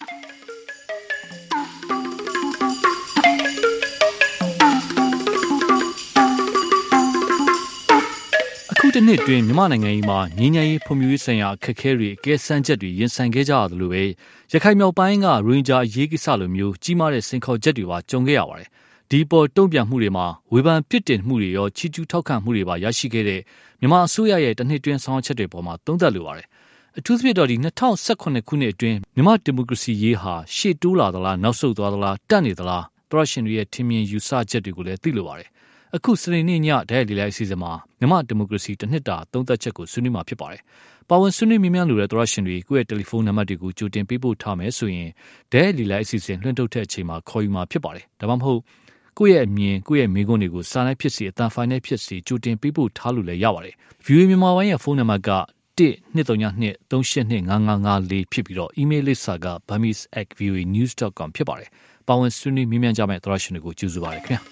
တနှစ်တွင်မြန်မာနိုင်ငံကြီးမှာငြိမ်းချမ်းရေးဖွံ့ဖြိုးရေးဆိုင်ရာအခက်အခဲတွေအကဲဆန်းချက်တွေရင်ဆိုင်ခဲ့ကြရတယ်လို့ပဲရခိုင်မြောက်ပိုင်းကရိုဟင်ဂျာအရေးကိစ္စလိုမျိုးကြီးမားတဲ့စိန်ခေါ်ချက်တွေပါကြုံခဲ့ရပါတယ်။ဒီပေါ်တုံ့ပြန်မှုတွေမှာဝေဖန်ပြစ်တင်မှုတွေရောချီးကျူးထောက်ခံမှုတွေပါရရှိခဲ့တဲ့မြန်မာအစိုးရရဲ့တနှစ်တွင်းဆောင်ရွက်ချက်တွေပေါ်မှာသုံးသပ်လိုပါတယ်။အထူးသဖြင့်တော့ဒီ၂၀၁၇ခုနှစ်အတွင်းမြန်မာဒီမိုကရေစီရေးဟာရှေ့တိုးလာသလားနောက်ဆုတ်သွားသလားတန့်နေသလားသရရှင်တွေရဲ့ထင်မြင်ယူဆချက်တွေကိုလည်းသိလိုပါတယ်။အခုစနေနေ့ညဒဲလီလိုက်အစီအစဉ်မှာမြန်မာဒီမိုကရေစီတစ်နှစ်တာသုံးသက်ချက်ကိုဆွေးနွေးမှာဖြစ်ပါတယ်။ပါဝင်ဆွေးနွေးမြင်မြန်လိုတဲ့သရရှင်တွေကိုယ့်ရဲ့တယ်လီဖုန်းနံပါတ်တွေကိုကြိုတင်ပေးပို့ထားမယ်ဆိုရင်ဒဲလီလိုက်အစီအစဉ်လွှင့်ထုတ်တဲ့အချိန်မှာခေါ်ယူမှာဖြစ်ပါတယ်။ဒါမှမဟုတ်ကိုယ့်ရဲ့အမြင်ကိုယ့်ရဲ့မိကုန်းတွေကိုစာနဲ့ဖြစ်စီအတန်ဖိုင်နဲ့ဖြစ်စီကြိုတင်ပေးပို့ထားလို့လည်းရပါတယ်။ view မြန်မာပိုင်းရဲ့ဖုန်းနံပါတ်ကတစ် နှစ် သုံး နှစ် သုံး ရှစ် နှစ် ငါး ငါး ငါး လေးဖြစ်ပြီးတော့ email လိပ်စာက burmese at voa news dot com ဖြစ်ပါတယ်။ပါဝင်ဆွေးနွေးမြင်မြန်ကြမယ့်သရရှင်တွေကိုကျေးဇူးပါတယ်ခင်ဗျာ။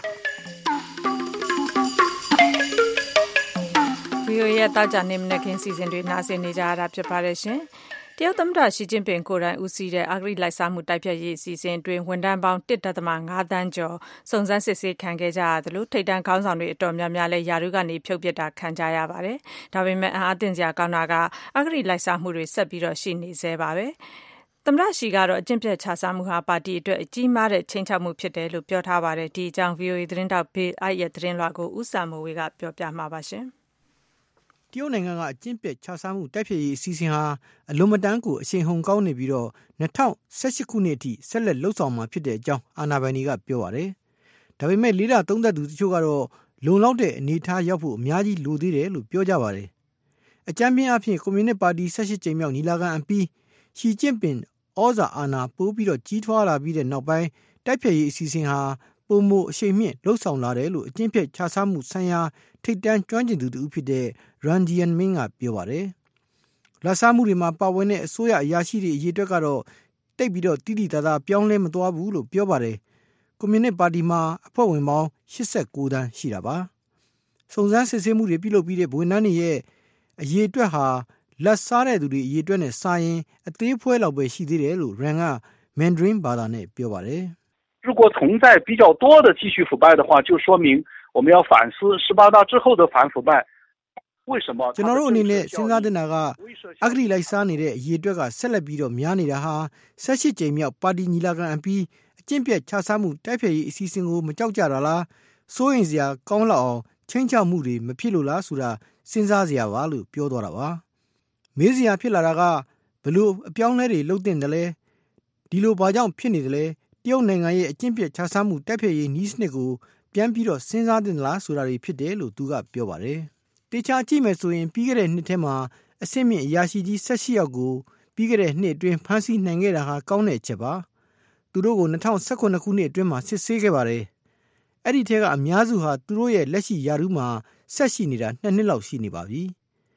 ဗွီအိုအေ ရဲ့တောက်ကြနေမနေ့ကင်းစီစဉ်တွေနားဆင်နေကြရတာဖြစ်ပါတယ်ရှင်။တရုတ်သမ္မတရှီကျင်းပင်ကိုယ်တိုင်ဦးစီးတဲ့အဂရိလိုက်စားမှုတိုက်ဖျက်ရေးအစီအစဉ်အတွင်းဝန်ထမ်းပေါင်း တစ်ဒသမ ငါး သန်းကျော်စုံစမ်းစစ်ဆေးခံခဲ့ကြရတယ်လို့ထိပ်တန်းခေါင်းဆောင်တွေအတော်များများလည်းယာရုကနေဖြုတ်ပစ်တာခံကြရပါတယ်။ဒါပေမဲ့အအားသင့်စရာကောင်းတာကအဂရိလိုက်စားမှုတွေဆက်ပြီးတော့ရှိနေသေးပါပဲ။သမ္မတရှီကတော့အကျင့်ပြတ်ခြစားမှုဟာပါတီအတွက်အကြီးမားတဲ့ချိန်ချောက်မှုဖြစ်တယ်လို့ပြောထားပါတယ်။ဒီအကြောင်း ဗွီအိုအေ သတင်းတောက်ဘေးအိုက်ရဲ့သတင်းလွှာကိုဦးစံမိုးဝေကပြောပြမှာပါရှင်။တရုတ်နိုင်ငံကအကျင့်ပြတ်ခြစားမှုတိုက်ဖျက်ရေးအစီအစဉ်ဟာအလွန်မတန်းကိုအရှိန်ဟုန်ကောင်းနေပြီးတော့၂၀၁၈ခုနှစ်အထိဆက်လက်လှုပ်ဆောင်မှာဖြစ်တဲ့အကြောင်းအာဏာပိုင်တွေကပြောပါတယ်။ဒါပေမဲ့လေးလာသုံးသက်သူတချို့ကတော့လုံလောက်တဲ့အနေအထားရောက်ဖို့အများကြီးလိုသေးတယ်လို့ပြောကြပါတယ်။အကြမ်းဖျင်းအဖြစ်ကွန်မြူနစ်ပါတီ၁၈ကြိမ်မြောက်ညီလာခံအပြီးရှီကျင့်ပင်ဩဇာအာဏာပိုးပြီးတော့ကြီးထွားလာပြီးတဲ့နောက်ပိုင်းတိုက်ဖျက်ရေးအစီအစဉ်ဟာပုံမအရှိန်မြင့်လှုပ်ဆောင်လာတယ်လို့အကျင့်ပြတ်ခြစားမှုဆိုင်ရာထိပ်တန်းကျွမ်းကျင်သူတူဖြစ်တဲ့ Run Jianming ကပြောပါတယ်။လက်စားမှုတွေမှာပါဝင်တဲ့အစိုးရအရာရှိတွေအရေးအတွက်ကတော့တိတ်ပြီးတော့တိတိတသားပြောင်းလဲမသွားဘူးလို့ပြောပါတယ်။ကွန်မြူနစ်ပါတီမှာအဖွဲ့ဝင်ပေါင်း၈၉သန်းရှိတာပါ။စုံစမ်းစစ်ဆေးမှုတွေပြုလုပ်ပြီးတဲ့ဝန်ထမ်းတွေရဲ့အရေးအတွက်ဟာလက်စားတဲ့သူတွေအရေးအတွက်နဲ့စာရင်အသေးဖွဲလောက်ပဲရှိသေးတယ်လို့ Run က Mandarin ဘာသာနဲ့ပြောပါတယ်။如果存在比较多的继续腐败的话，就说明我们要反思十八大之后的反腐败为什么。 ကျွန်တော်တို့အနေနဲ့စဉ်းစားတင်တာကအဂတိလိုက်စားနေတဲ့အရေးအတွက်ကဆက်လက်ပြီးတော့များနေတာဟာ၁၈ကြိမ်မြောက်ပါတီညီလာခံအပြီးအကျင့်ပြတ်ခြစားမှုတိုက်ဖျက်ရေးအစီအစဉ်ကိုမကြောက်ကြတာလားစိုးရင်စရာကောင်းလောက်အောင်ချင်းချောက်မှုတွေမဖြစ်လို့လားဆိုတာစဉ်းစားစရာပါလို့ပြောသွားတာပါမေးစရာဖြစ်လာတာကဘလို့အပြောင်းလဲတွေလုပ်တင်တယ်လဲဒီလိုဘာကြောင့်ဖြစ်နေတယ်လဲတရုတ်နိုင်ငံရဲ့အကျင့်ပြတ်ခြစားမှုတိုက်ဖျက်ရေးနည်းစနစ်ကိုပြန်ပြီးတော့စဉ်းစားတင်လားဆိုတာတွေဖြစ်တယ်လို့သူကပြောပါတယ်။တေချာကြည့်မယ်ဆိုရင်ပြီးခဲ့တဲ့နှစ်ထဲမှာအဆင့်မြင့်အရာရှိကြီး၁၈ယောက်ကိုပြီးခဲ့တဲ့နှစ်အတွင်းဖမ်းဆီးနိုင်ခဲ့တာဟာကောင်းတဲ့အချက်ပါ။သူတို့ကို၂၀၁၇ခုနှစ်အတွင်းမှာစစ်ဆေးခဲ့ပါတယ်။အဲ့ဒီထဲကအများစုဟာသူတို့ရဲ့လက်ရှိယာရုမှာဆက်ရှိနေတာနှစ်နှစ်လောက်ရှိနေပါပြီ။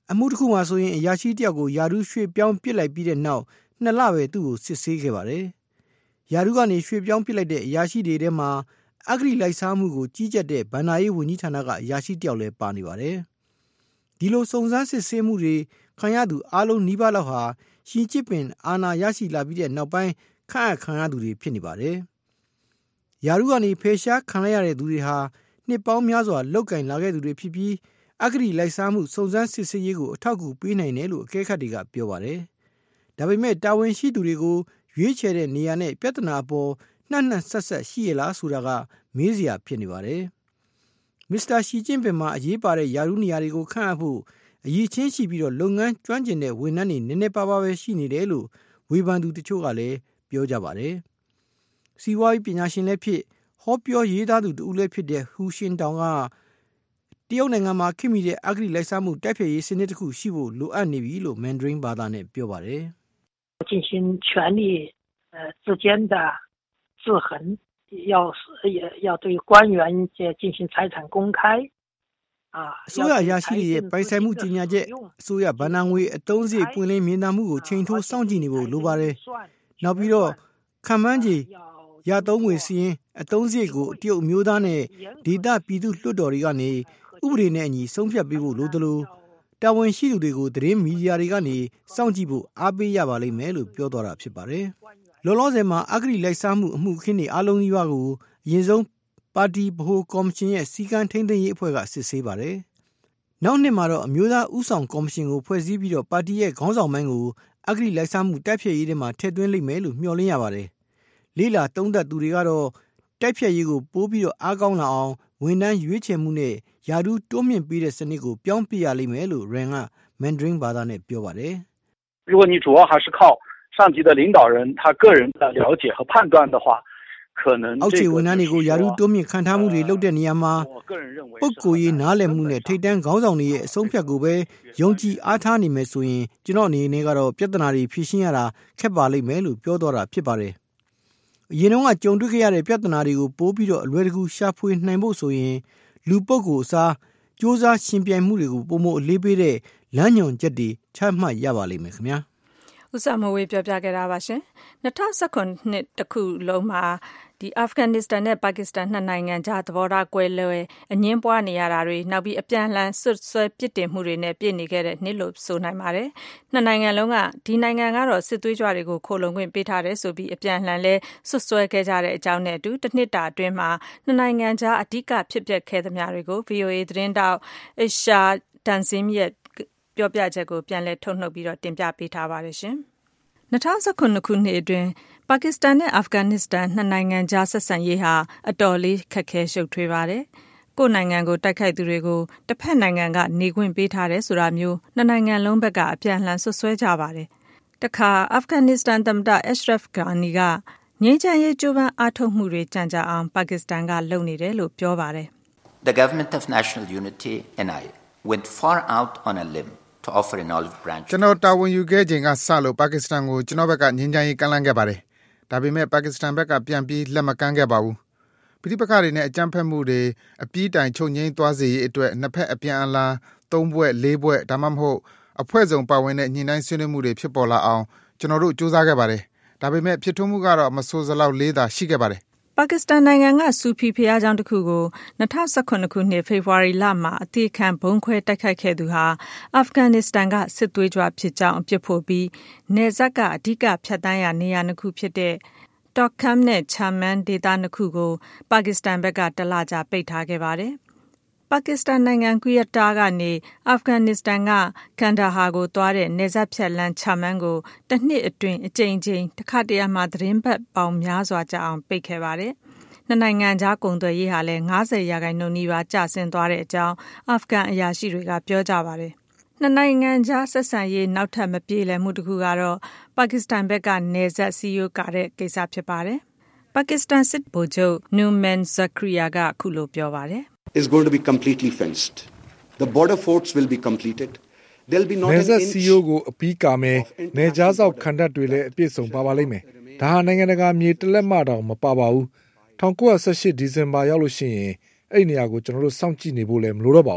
အမှုတစ်ခုမှာဆိုရင်အရာရှိတယောက်ကိုယာရုရွှေ့ပြောင်းပစ်လိုက်ပြီးတဲ့နောက်နှစ်လပဲသူ့ကိုစစ်ဆေးခဲ့ပါတယ်။ယာရုကနေရွှေ့ပြောင်းပစ်လိုက်တဲ့အရာရှိတွေထဲမှာအဂတိလိုက်စားမှုကိုကြီးကြပ်တဲ့ဗန္ဒာရေးဝန်ကြီးဌာနကအရာရှိတယောက်လည်းပါနေပါတယ်။ဒီလိုစုံစမ်းစစ်ဆေးမှုတွေခံရသူအလုံးနီးပါးလောက်ဟာရှီကျစ်ပင်အာဏာရရှိလာပြီးတဲ့နောက်ပိုင်းခန့်အပ်ခံရသူတွေဖြစ်နေပါတယ်။ယာရုကနေဖေရှားခံရတဲ့သူတွေဟာနှစ်ပေါင်းများစွာလောက်ကင်လာခဲ့သူတွေဖြစ်ပြီးအဂတိလိုက်စားမှုစုံစမ်းစစ်ဆေးရေးကိုအထောက်အကူပေးနိုင်တယ်လို့အကဲခတ်တွေကပြောပါတယ်။ဒါပေမဲ့တာဝန်ရှိသူတွေကိုရွေးချယ်တဲ့နေရာနဲ့ပြဿနာအပေါ်နှံ့နှံ့ဆက်ဆက်ရှိရလားဆိုတာကမေးစရာဖြစ်နေပါတယ်။မစ္စတာရှီကျင့်ပင်မှာအရေးပါတဲ့ယာရုနေရာတွေကိုခန့်အပ်ဖို့အရေးချင်းရှိပြီးတော့လုပ်ငန်းကျွမ်းကျင်တဲ့ဝန်ထမ်းတွေနည်းနည်းပါးပါးပဲရှိနေတယ်လို့ဝေဖန်သူတချို့ကလည်းပြောကြပါတယ်။စီးပွားရေးပညာရှင်လည်းဖြစ်ဟောပြောရေးသားသူတူလည်းဖြစ်တဲ့ဟူရှင်တောင်ကတရုတ်နိုင်ငံမှာခိမိတဲ့အဂတိလိုက်စားမှုတိုက်ဖျက်ရေးစနစ်တစ်ခုရှိဖို့လိုအပ်နေပြီလို့မန်ဒရင်းဘာသာနဲ့ပြောပါတယ်။进行权力呃之间的制衡，要也要对官员进行财产公开啊。 အစိုးရအရာရှိတွေရဲ့ပိုင်ဆိုင်မှုကြီးညာချက်အစိုးရဗဏ္ဍာငွေအသုံးစရိတ်ပွင့်လင်းမြင်သာမှုကိုချိန်ထိုးစောင့်ကြည့်နေဖို့လိုပါတယ်။နောက်ပြီးတော့ခံမှန်းကြီးရသုံးငွေစီရင်အသုံးစရိတ်ကိုတရုတ်မျိုးသားနဲ့ဒေသပြည်သူလွှတ်တော်တွေကနေဥပဒေနဲ့အညီဆုံးဖြတ်ပေးဖို့လိုသလိုတာဝန်ရှိသူတွေကိုသတင်းမီဒီယာတွေကနေစောင့်ကြည့်ဖို့အားပေးရပါလိမ့်မယ်လို့ပြောသွားတာဖြစ်ပါတယ်။လောလောဆယ်မှာအဂတိလိုက်စားမှုအမှုခင်းတွေအလုံးကြီးပါကိုအရင်ဆုံးပါတီဗဟိုကော်မရှင်ရဲ့စီကံထိန်းသိမ်းရေးအဖွဲ့ကစစ်ဆေးပါတယ်။နောက်နှစ်မှာတော့အမျိုးသားဥဆောင်ကော်မရှင်ကိုဖွဲ့စည်းပြီးတော့ပါတီရဲ့ခေါင်းဆောင်ပိုင်းကိုအဂတိလိုက်စားမှုတိုက်ဖျက်ရေးတွေမှာထည့်သွင်းလိမ့်မယ်လို့မျှော်လင့်ရပါတယ်။လေးလာသုံးသပ်သူတွေကတော့တိုက်ဖျက်ရေးကိုပိုးပြီးတော့အားကောင်းလာအောင်ဝန်ထမ်းရွေးချယ်မှုနဲ့ယာရုတိုးမြင့်ပေးတဲ့စနစ်ကိုပြောင်းပြရလိမ့်မယ်လို့ရန်ကမန်ဒရင်းဘာသာနဲ့ပြောပါတယ်如果你主要还是靠上级的领导人他个人的了解和判断的话可能အောက်ခြေဝန်ထမ်းတွေကိုယာရုတိုးမြင့်ခံထားမှုတွေလုပ်တဲ့နေရာမှာပုဂ္ဂိုလ်ရေးနားလည်မှုနဲ့ထိပ်တန်းခေါင်းဆောင်တွေရဲ့အဆုံးဖြတ်ကိုပဲယုံကြည်အားထားနေမယ်ဆိုရင်ကျွန်တော်အနေနဲ့ကတော့ပြဿနာတွေဖြေရှင်းရတာခက်ပါလိမ့်မယ်လို့ပြောတော့တာဖြစ်ပါတယ်အရင်ကကြုံတွေ့ခဲ့ရတဲ့ပြဿနာတွေကိုပိုးပြီးတော့အလွယ်တကူရှာဖွေနိုင်ဖို့ဆိုရင်လူပုဂ္ဂိုလ်အစားစ조사ရှင်ပြိုင်မှုတွေကိုပုံမအလေးပေးတဲ့လမ်းညွှန်ချက်တွေချမှတ်ရပါလိမ့်မယ်ခင်ဗျာဥစ္စာမဝေးပြောပြခဲ့တာပါရှင်၂၀၁၇နှစ်တစ်ခုလုံးမှာဒီအာဖဂန်နစ္စတန်နဲ့ပါကစ္စတန်နှစ်နိုင်ငံကြားသဘောထားကွဲလွဲအငင်းပွားနေရတာတွေနောက်ပြီးအပြန်အလှန်ဆွတ်ဆွဲပစ်တင်မှုတွေနဲ့ပြည်နေခဲ့တဲ့နှစ်လို့ဆိုနိုင်ပါတယ်နှစ်နိုင်ငံလုံးကဒီနိုင်ငံကတော့စစ်သွေးကြွတွေကိုခိုလုံခွင့်ပေးထားတယ်ဆိုပြီးအပြန်အလှန်လဲဆွတ်ဆွဲခဲ့ကြတဲ့အကြောင်းနဲ့အတူတစ်နှစ်တာအတွင်းမှာနှစ်နိုင်ငံကြားအဓိကဖြစ်ပျက်ခဲ့သမျှတွေကို ဗီအိုအေ သတင်းတောက်အရှာတန်ဇင်းရဲ့ပြောပြချက်ကိုပြန်လည်ထုတ်နှုတ်ပြီးတော့တင်ပြပေးထားပါတယ်ရှင်၂၀၁၇ခုနှစ်အတွင်းပါကစ္စတန်နဲ့အာဖဂန်နစ္စတန်နှစ်နိုင်ငံကြားဆက်ဆံရေးဟာအတော်လေးခက်ခဲရှုပ်ထွေးပါတယ်။ကိုယ်နိုင်ငံကိုတိုက်ခိုက်သူတွေကိုတစ်ဖက်နိုင်ငံကနေခွင့်ပေးထားတယ်ဆိုတာမျိုးနှစ်နိုင်ငံလုံးဘက်ကအပြန်အလှန်ဆွဆွဲကြပါတယ်။တခါအာဖဂန်နစ္စတန်သမ္မတအက်ရှရဖ်ဂါနီကငြိမ်းချမ်းရေးကြိုးပမ်းအားထုတ်မှုတွေကြံကြအောင်ပါကစ္စတန်ကလုပ်နေတယ်လို့ပြောပါတယ်။ The Government of National Unity and I went far out on a limb to offer an olive branch. ကျွန်တော်တာဝန်ယူခဲ့ချိန်ကစလို့ပါကစ္စတန်ကိုကျွန်တော်ဘက်ကငြိမ်းချမ်းရေးကမ်းလှမ်းခဲ့ပါတယ်။ဒါပေမဲ့ပါကစ္စတန်ဘက်ကပြန်ပြီးလက်မကမ်းခဲ့ပါဘူး။ပြည်ပခါတွေနဲ့အကြမ်းဖက်မှုတွေအပြီးတိုင်ချုပ်ငြိမ်းသွားစေရေးအတွက်နှစ်ဖက်အပြန်အလှန်သုံးဘွဲ့လေးဘွဲ့ဒါမှမဟုတ်အဖွဲ့စုံပါဝင်တဲ့ညှိနှိုင်းဆွေးနွေးမှုတွေဖြစ်ပေါ်လာအောင်ကျွန်တော်တို့စူးစမ်းခဲ့ပါတယ်။ဒါပေမဲ့ဖြစ်ထွန်းမှုကတော့မဆိုးစလောက်လေးသာရှိခဲ့ပါတယ်ပါကစ္စတန်နိုင်ငံကဆူဖီဖျားကျောင်းတစ်ခုကို၂၀၁၇ခုနှစ်ဖေဖော်ဝါရီလမှာအသေးခံဘုံခွဲတိုက်ခိုက်ခဲ့သူဟာအာဖဂန်နစ္စတန်ကစစ်သွေးကြွဖြစ်ကြောင်းအပြစ်ဖို့ပြီးနယ်စပ်ကအဓိကဖြတ်တန်းရာနေရာနှစ်ခုဖြစ်တဲ့တော့ခမ်နဲ့ချာမန်ဒေသနှစ်ခုကိုပါကစ္စတန်ဘက်ကတလကြာပိတ်ထားခဲ့ပါတယ်။ပါကစ္စတန်နိုင်ငံကွီယတာကနေအာဖဂန်နစ္စတန်ကကန်ဒါဟာကိုသွားတဲ့နယ်စပ်ဖြတ်လမ်းချာမန်ကိုတစ်နှစ်အတွင်းအကြိမ်ကြိမ်တစ်ခါတရံမှာသတင်းပတ်ပေါင်းများစွာကြာအောင်ပိတ်ခဲ့ပါတယ်။နှစ်နိုင်ငံကြားကုန်သွယ်ရေးဟာလည်း၅၀ရာခိုင်နှုန်းနီးပါးကျဆင်းသွားတဲ့အကြောင်းအာဖဂန်အရာရှိတွေကပြောကြပါတယ်။နှစ်နိုင်ငံကြားဆက်ဆံရေးနောက်ထပ်မပြေလည်မှုတစ်ခုကတော့ပါကစ္စတန်ဘက်ကနယ်စပ်စီးရိုးကာတဲ့ကိစ္စဖြစ်ပါတယ်။ပါကစ္စတန်စစ်ဗိုလ်ချုပ်နူမန်ဇခရီယာကအခုလိုပြောပါတယ်။ is going to be completely fenced. The border forts will be completed. There'll be not an inch. နယ်စပ်စီးရိုးကိုအပြီးကာမယ်။နယ်ကြားဆောက်ခံတပ်တွေလည်းအပြည့်စုံပါပါလိမ့်မယ်။ဒါဟာနိုင်ငံတကာမြေတလက်မတောင်မပါပါဘူး။၁၉၁၈ဒီဇင်ဘာရောက်လို့ရှိရင်အဲ့ဒီနေရာကိုကျွန်တော်တို့စောင့်ကြည့်နေဖို့လည်းမလိုတော့ပါဘူး။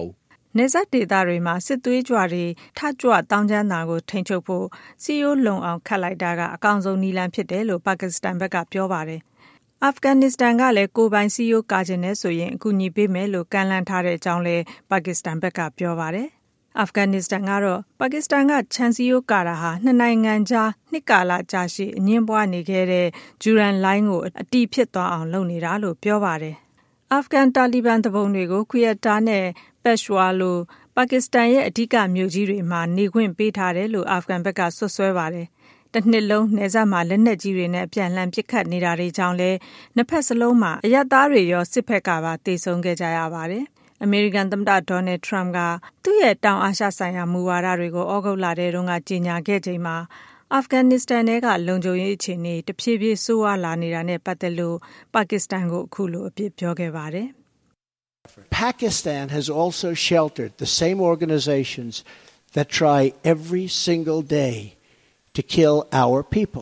နေဆက်ဒေသတွေမှာစစ်သွေးကြွတွေထကြွတောင်းကျမ်းတာကိုထိန်းချုပ်ဖို့စီယိုလုံအောင်ခတ်လိုက်တာကအကောင်းဆုံးနည်းလမ်းဖြစ်တယ်လို့ပါကစ္စတန်ဘက်ကပြောပါတယ်။အာဖဂန်နစ္စတန်ကလည်းကိုယ်ပိုင်စီယိုကာခြင်းနဲ့ဆိုရင်အကူအညီပေးမယ်လို့ကမ်းလှမ်းထားတဲ့အကြောင်းလည်းပါကစ္စတန်ဘက်ကပြောပါတယ်။အာဖဂန်နစ္စတန်ကတော့ပါကစ္စတန်ကချန်စီယိုကာတာဟာနှစ်နိုင်ငံကြားနှစ်ကာလကြာရှည်အငြင်းပွားနေခဲ့တဲ့ဂျူရန်လိုင်းကိုအတီးဖြစ်သွားအောင်လုပ်နေတာလို့ပြောပါတယ်။အာဖဂန်တာလီဘန်တပုံတွေကိုခွီယတာနဲ့ပက်ရှ်ဝါလိုပါကစ္စတန်ရဲ့အဓိကမြို့ကြီးတွေမှာနေခွင့်ပေးထားတယ်လို့အာဖဂန်ဘက်ကဆွဆွဲပါတယ်။တစ်နှစ်လုံးနယ်စပ်မှာလက်နက်ကြီးတွေနဲ့အပြန်လှန်ပစ်ခတ်နေတာတွေကြောင့်လည်းနှစ်ဖက်စလုံးမှာအရပ်သားတွေရောစစ်ဖက်ကပါတေဆုံးခဲ့ကြရပါတယ်။အမေရိကန်သမ္မတဒေါ်နယ်ထရမ့်ကသူ့ရဲ့တောင်အာရှဆိုင်ရာမူဝါဒတွေကိုဩဂုတ်လထဲတုန်းကကြေညာခဲ့ချိန်မှာအာဖဂန်နစ္စတန်ကလုံခြုံရေးအခြေအနေတဖြည်းဖြည်းဆိုးဝါးလာနေတာနဲ့ပတ်သက်လို့ပါကစ္စတန်ကိုအခုလိုအပြစ်ပြောခဲ့ပါတယ်။ Pakistan has also sheltered the same organizations that try every single day to kill our people.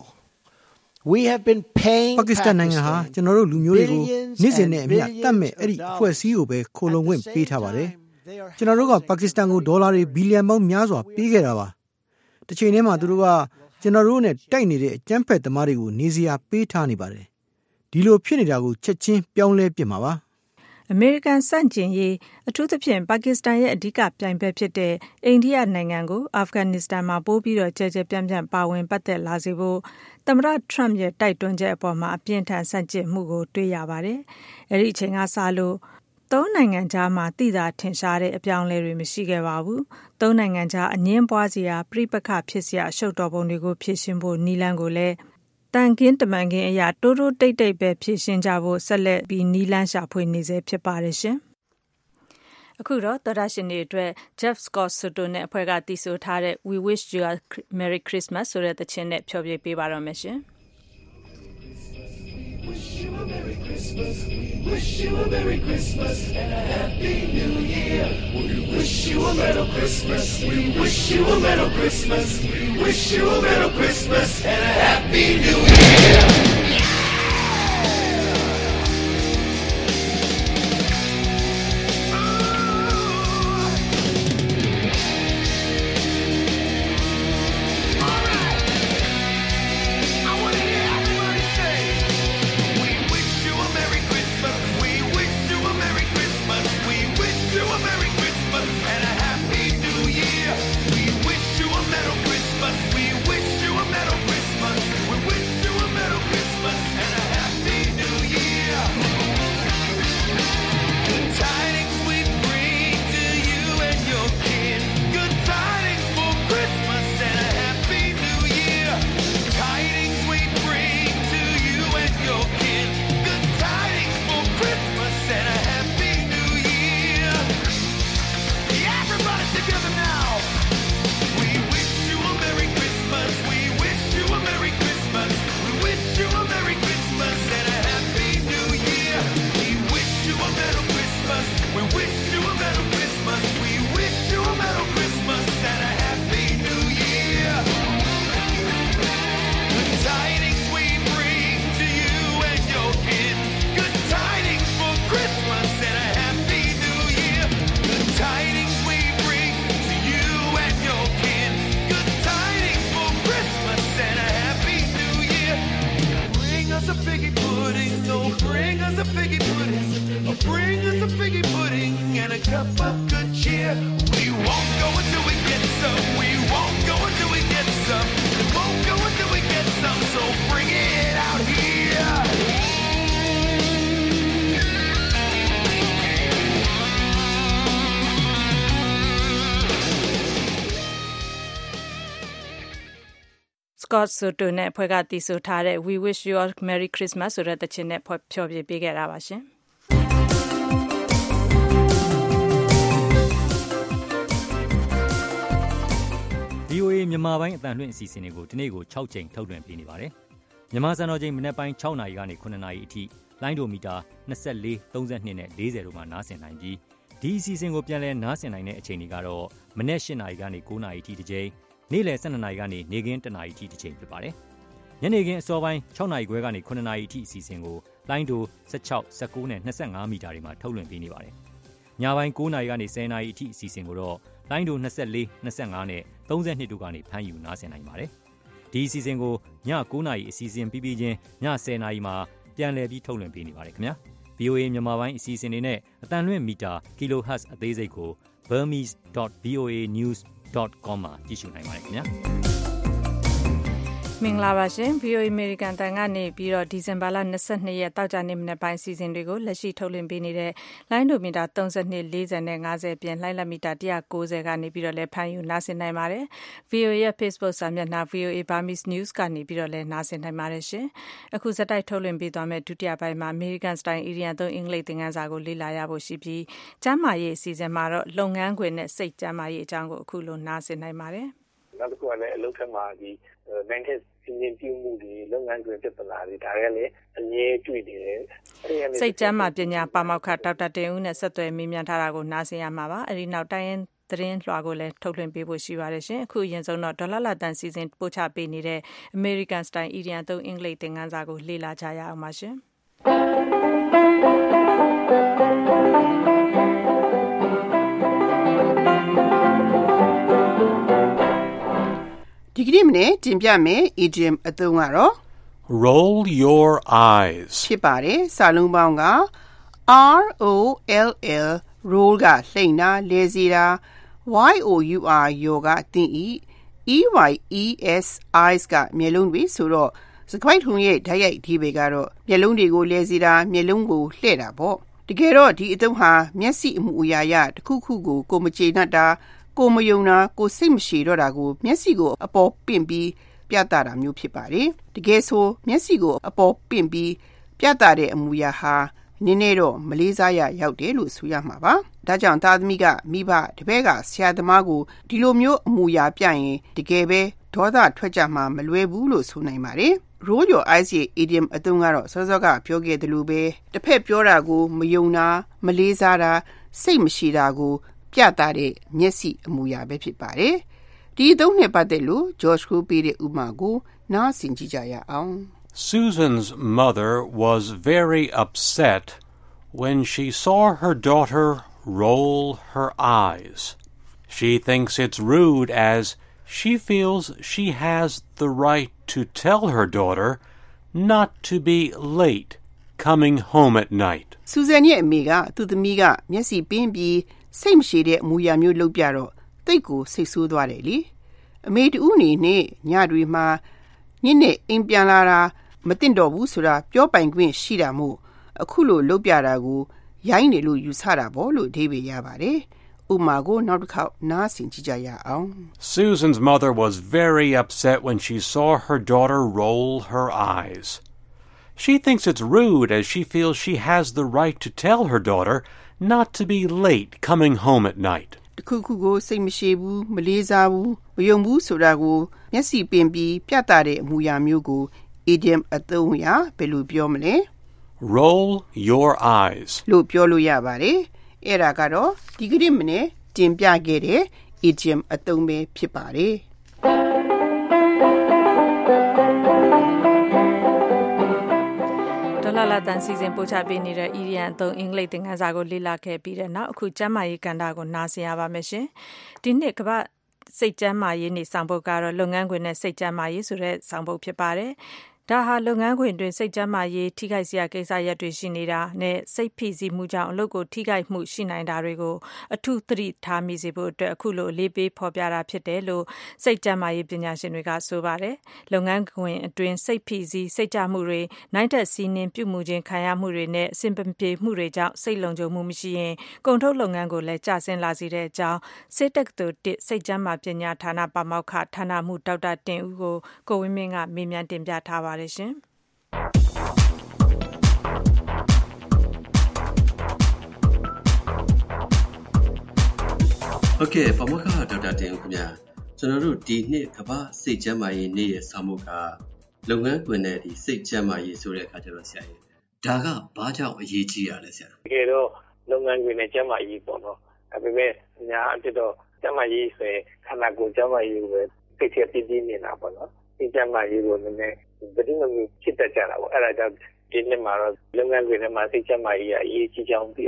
We have been paying Pakistan နိုင်ငံဟာကျွန်တော်တို့လူမျိုးတွေကိုနေ့စဉ်နဲ့အမျှတတ်မဲ့အဲ့ဒီအဖွဲ့အစည်းကိုပဲခိုလုံဝင်ပေးထားပါတယ်။ကျွန်တော်တို့ကပါကစ္စတန်ကိုဒေါ်လာတွေဘီလီယံပေါင်းများစွာပေးခဲ့တာပါ။တစ်ချိန်တည်းမှာသူတို့ကကျွန်တော်တို့နဲ့တိုက်နေတဲ့အကြမ်းဖက်သမားတွေကိုနေစရာပေးထားနေပါတယ်။ဒီလိုဖြစ်နေတာကိုချက်ချင်းပြောင်းလဲပြစ်မှာပါ။အမေရိကန်စန့်ကျင်ရေးအထူးသဖြင့်ပါကစ္စတန်ရဲ့အဓိကပြိုင်ဘက်ဖြစ်တဲ့အိန္ဒိယနိုင်ငံကိုအာဖဂန်နစ္စတန်မှာပို့ပြီးတော့ကြဲကြဲပြန့်ပြန့်ပါဝင်ပတ်သက်လာစေဖို့သမ္မတထရမ့်ရဲ့တိုက်တွန်းချက်အပေါ်မှာအပြင်းထန်ဆန့်ကျင်မှုကိုတွေ့ရပါတယ်။အဲဒီအချိန်ကစလို့သုံးနိုင်ငံကြားမှာတိသာထင်ရှားတဲ့အပြောင်းအလဲတွေမရှိခဲ့ပါဘူး။သုံးနိုင်ငံကြားအငင်းပွားစရာပြိပခဖြစ်စရာအရှုပ်တော်ပုံတွေကိုဖြေရှင်းဖို့နည်းလမ်းကိုလည်းတန်ကင်းတမန်ကင်းအရာတိုးတိုးတိတ်တိတ်ပဲဖြည့်ရှင်းကြဖို့ဆက်လက်ပြီးနီလန်းရှာဖွေနေစေဖြစ်ပါတယ်ရှင်။အခုတော့သောတာရှင်တွေအတွက် Jeff Scott Soto နဲ့အဖွဲ့ကတည်ဆိုထားတဲ့ We Wish You a Merry Christmas ဆိုတဲ့သီချင်းနဲ့ဖျော်ဖြေပေးပါတော့မယ်ရှင်။ Wish you a Merry Christmas. We wish you a Merry Christmas and a Happy New Year. We wish you a Merry Christmas. We wish you a Merry Christmas. We wish you a Merry Christmas and a Happy New Year. Scott Soto နဲ့အဖွဲ့ကတည်ဆိုထားတဲ့ We Wish You a Merry Christmas ဆိုတဲ့သီချင်းနဲ့ဖျော်ဖြေပေးခဲ့တာပါရှင်။ဗွီအိုအေ မြန်မာပိုင်းအသံလွှင့်အစီအစဉ်တွေကိုဒီနေ့ကို၆ချိန်ထုတ်လွှင့်ပေးနေပါတယ်။မြန်မာစံတော်ချိန်မနက်ပိုင်း၆နာရီကနေခုနှစ်နာရီအထိလိုင်းဒိုမီတာနှစ်၄ သုံး၂နဲ့၄၀တို့မှာနားဆင်နိုင်ပြီးဒီအစီအစဉ်ကိုပြန်လည်နားဆင်နိုင်တဲ့အချိန်တွေကတော့မနက်၈နာရီကနေ၉နာရီအထိတစ်ချိန်နေ့လယ်၁၂နာရီကနေနေ့ခင်း၁နာရီအထိတစ်ချိန်ဖြစ်ပါတယ်။ညနေခင်းအစောပိုင်း၆နာရီခွဲကနေခုနှစ်နာရီအထိအစီအစဉ်ကိုလိုင်းဒို၁၆ ၁၉နဲ့၂၅မီတာတွေမှာထုတ်လွှင့်ပေးနေပါတယ်။ညပိုင်း၉နာရီကနေ၁၀နာရီအထိအစီအစဉ်ကိုတော့လိုင်းဒို၂၄ ၂၅နဲ့၃၂တို့ကနေဖမ်းယူနားဆင်နိုင်ပါတယ်။ဒီအစီအစဉ်ကိုည၉နာရီအစီအစဉ်ပြီးပြီးချင်းည၁၀နာရီမှာပြန်လည်ပြီးထုတ်လွှင့်ပေးနေပါတယ်ခင်ဗျာ။ ဗွီအိုအေ မြန်မာပိုင်းအစီအစဉ်တွေနဲ့အတန်လွင့်မီတာ kilohertz အသေးစိတ်ကို burmese dot v o a news dot com မှာကြည့်ရှုနိုင်ပါတယ်ခင်ဗျာ။မင်္ဂလာပါရှင် ဗီအိုအေ American တန်ကနေပြီးတော့ဒီဇင်ဘာလ၂၂ရက်တောက်ကြနေ့မနေ့ပိုင်းအစီအစဉ်တွေကိုလက်ရှိထုတ်လွှင့်ပေးနေတဲ့လိုင်းဒိုမီတာ၃၂ ၄၀နဲ့၅၀ပြင်လိုင်းလက်မီတာ၁၉၀ကနေပြီးတော့လည်းဖမ်းယူနားဆင်နိုင်ပါတယ်။ ဗီအိုအေရဲ့ Facebook စာမျက်နှာ ဗီအိုအေ Burmese News ကနေပြီးတော့လည်းနားဆင်နိုင်ပါတယ်ရှင်။အခုစတိုက်ထုတ်လွှင့်ပေးသွားမယ့်ဒုတိယပိုင်းမှာ American Style Indian သုံးအင်္ဂလိပ်သင်ခန်းစာကိုလေ့လာရဖို့ရှိပြီးကျမ်းမာရေးအစီအစဉ်မှာတော့လုပ်ငန်းခွင်နဲ့စိတ်ကျန်းမာရေးအကြောင်းကိုအခုလိုနားဆင်နိုင်ပါတယ်။နောက်တစ်ခုကလည်းအလုပ်ထက်မှာဒီနိုင်ငံစီမံပြုမှုတွေလုပ်ငန်းခွင်ပြဿနာတွေဒါတွေကလည်းအမြဲတွေ့နေတယ်။စိတ်ကျန်းမာပညာပါမောက္ခဒေါက်တာတင်ဦးနဲ့ဆက်သွယ်မေးမြန်းထားတာကိုနားဆင်ရမှာပါ။အဲဒီနောက်တိုင်းရင်သတင်းလွှာကိုလည်းထုတ်လွှင့်ပေးဖို့ရှိပါတယ်ရှင်။အခုအရင်ဆုံးတော့ဒေါ်လာလာတန်စီစဉ်ပို့ချပေးနေတဲ့ American Style Indian သုံးအင်္ဂလိပ်သင်ခန်းစာကိုလေ့လာကြရအောင်ပါရှင်။ဒီကနေ့မနေ့တင်ပြမယ် idiom အသုံးကတော့ roll your eyes ဖြစ်ပါတယ်စာလုံးပေါင်းက R O L L roll ကလှိမ့်တာလဲစီတာ Y O U R ယောကတင်ဤ E Y E S eyes ကမျက်လုံးတွေဆိုတော့စကွိုက်ထုံရဲ့ဓာတ်ရိုက်ဒီပေကတော့မျက်လုံးတွေကိုလဲစီတာမျက်လုံးကိုလှဲ့တာပေါ့တကယ်တော့ဒီအသုံးဟာမျက်စိအမူအရာရတစ်ခုခုကိုကိုမကျေနပ်တာကိုမယုံတာကိုစိတ်မရှိတော့တာကိုမျက်စိကိုအပေါ်ပင့်ပြီးပြသတာမျိုးဖြစ်ပါတယ်တကယ်ဆိုမျက်စိကိုအပေါ်ပင့်ပြီးပြသတဲ့အမူအရာဟာနည်းနည်းတော့မလေးစားရရောက်တယ်လို့ဆိုရမှာပါဒါကြောင့်သားသမီးကမိဘတပည့်ကဆရာသမားကိုဒီလိုမျိုးအမူအရာပြရင်တကယ်ပဲဒေါသထွက်ကြမှာမလွယ်ဘူးလို့ဆိုနိုင်ပါတယ်roll your eyes ရဲ့ idiom အသုံးကတော့စောစောကပြောခဲ့သလိုပဲတစ်ဖက်ပြောတာကိုမယုံတာမလေးစားတာစိတ်မရှိတာကိုပြသတဲ့မျက်စိအမူအရာပဲဖြစ်ပါတယ်ဒီအသုံးနဲ့ပတ်သက်လို့ George ကိုပေးတဲ့ဥပမာကိုနားဆင်ကြည့်ကြရအောင် Susan's mother was very upset when she saw her daughter roll her eyes. She thinks it's rude as she feels she has the right to tell her daughter not to be late coming home at night. Susan ရဲ့အမေကသူ့သမီးကမျက်စိပင်းပြီးစိတ်မရှိတဲ့အမူအရာမျိုးလုပ်ပြတော့တိတ်ကိုစိတ်ဆိုးသွားတယ်လေအမေတူအနေနဲ့ညတွေမှာညနေအိမ်ပြန်လာတာမတင်တော့ဘူးဆိုတာပြောပိုင်ခွင့်ရှိတာမို့အခုလိုလုပ်ပြတာကိုရိုင်းတယ်လို့ယူဆတာပေါ့လို့အဓိပ္ပာယ်ရပါတယ်ဥပမာကိုနောက်တစ်ခေါက်နားဆင်ကြည့်ကြရအောင် Susan's mother was very upset when she saw her daughter roll her eyes. She thinks it's rude as she feels she has the right to tell her daughter not to be late coming home at night. တခုခုကိုစိတ်မရှိဘူးမလေးစားဘူးမယုံဘူးဆိုတာကိုမျက်စိပင်ပြီးပြသတဲ့အမူအရာမျိုးကို idiom အသုံးအရဘယ်လိုပြောမလဲ roll your eyes လို့ပြောလို့ရပါတယ်အဲ့ဒါကတော့ဒီကနေ့မနေ့တင်ပြခဲ့တဲ့ idiom အသုံးပဲဖြစ်ပါတယ်လာလာတန်စီစဉ်ပို့ချပေးနေတဲ့ Idiom အသုံးအင်္ဂလိပ်သင်ခန်းစာကိုလေ့လာခဲ့ပြီးတဲ့နောက်အခုကျမ်းမာရေးကဏ္ဍကိုနားဆင်ရပါမယ်ရှင်။ဒီနှစ်ကမ္ဘာစိတ်ကျန်းမာရေးနေ့ဆောင်ပုဒ်ကတော့လုပ်ငန်းခွင်နဲ့စိတ်ကျန်းမာရေးဆိုတဲ့ဆောင်ပုဒ်ဖြစ်ပါတယ်။ဒါဟာလုပ်ငန်းခွင်တွင်စိတ်ကျန်းမာရေးထိခိုက်စရာကိစ္စရပ်တွေရှိနေတာနဲ့စိတ်ဖိစီးမှုကြောင့်အလုပ်ကိုထိခိုက်မှုရှိနိုင်တာတွေကိုအထူးသတိထားမိစေဖို့အတွက်အခုလိုအလေးပေးဖော်ပြတာဖြစ်တယ်လို့စိတ်ကျန်းမာရေးပညာရှင်တွေကဆိုပါတယ်။လုပ်ငန်းခွင်အတွင်းစိတ်ဖိစီးစိတ်ကြမှုတွေနိုင်တဲ့စီးနှင်းပြုမှုခြင်းခံရမှုတွေနဲ့အဆင်ပြေမှုတွေကြောင့်စိတ်လုံခြုံမှုမရှိရင်ကုန်ထုတ်လုပ်ငန်းကိုလည်းကျဆင်းလာစေတဲ့အကြောင်းစိတ်တက္ကသိုလ်တစ်စိတ်ကျန်းမာပညာဌာနပါမောက္ခဌာနမှဒေါက်တာတင်ဦးကိုကိုဝင်းမင်းကမေးမြန်းတင်ပြထားပါတယ်ရှင်။ Okay ပါမောက္ခဒေါက်တာတင်ဦးခင်ဗျာကျွန်တော်တို့ဒီနှစ်ကမ္ဘာစိတ်ကျန်းမာရေးနေ့ရဲ့ဆောင်ပုဒ်ကလုပ်ငန်းခွင်နဲ့ဒီစိတ်ကျန်းမာရေးဆိုတဲ့အခါကျတော့ဆရာကြီးဒါကဘာကြောင့်အရေးကြီးရလဲဆရာတကယ်တော့လုပ်ငန်းခွင်နဲ့ကျန်းမာရေးပေါ့နော်ဒါပေမဲ့ညာအဖြစ်တော့ကျန်းမာရေးဆိုရင်ခန္ဓာကိုယ်ကျန်းမာရေးကိုပဲသိချပြပြနေတာပေါ့နော်ဒီကျန်းမာရေးကိုလည်းဗတိမမီဖြစ်တတ်ကြတာပေါ့အဲ့ဒါကြောင့်ဒီနေ့မှာတော့လုပ်ငန်းခွင်ထဲမှာစိတ်ကျန်းမာရေးအရေးကြီးကြောင်းသိအောင်ဟ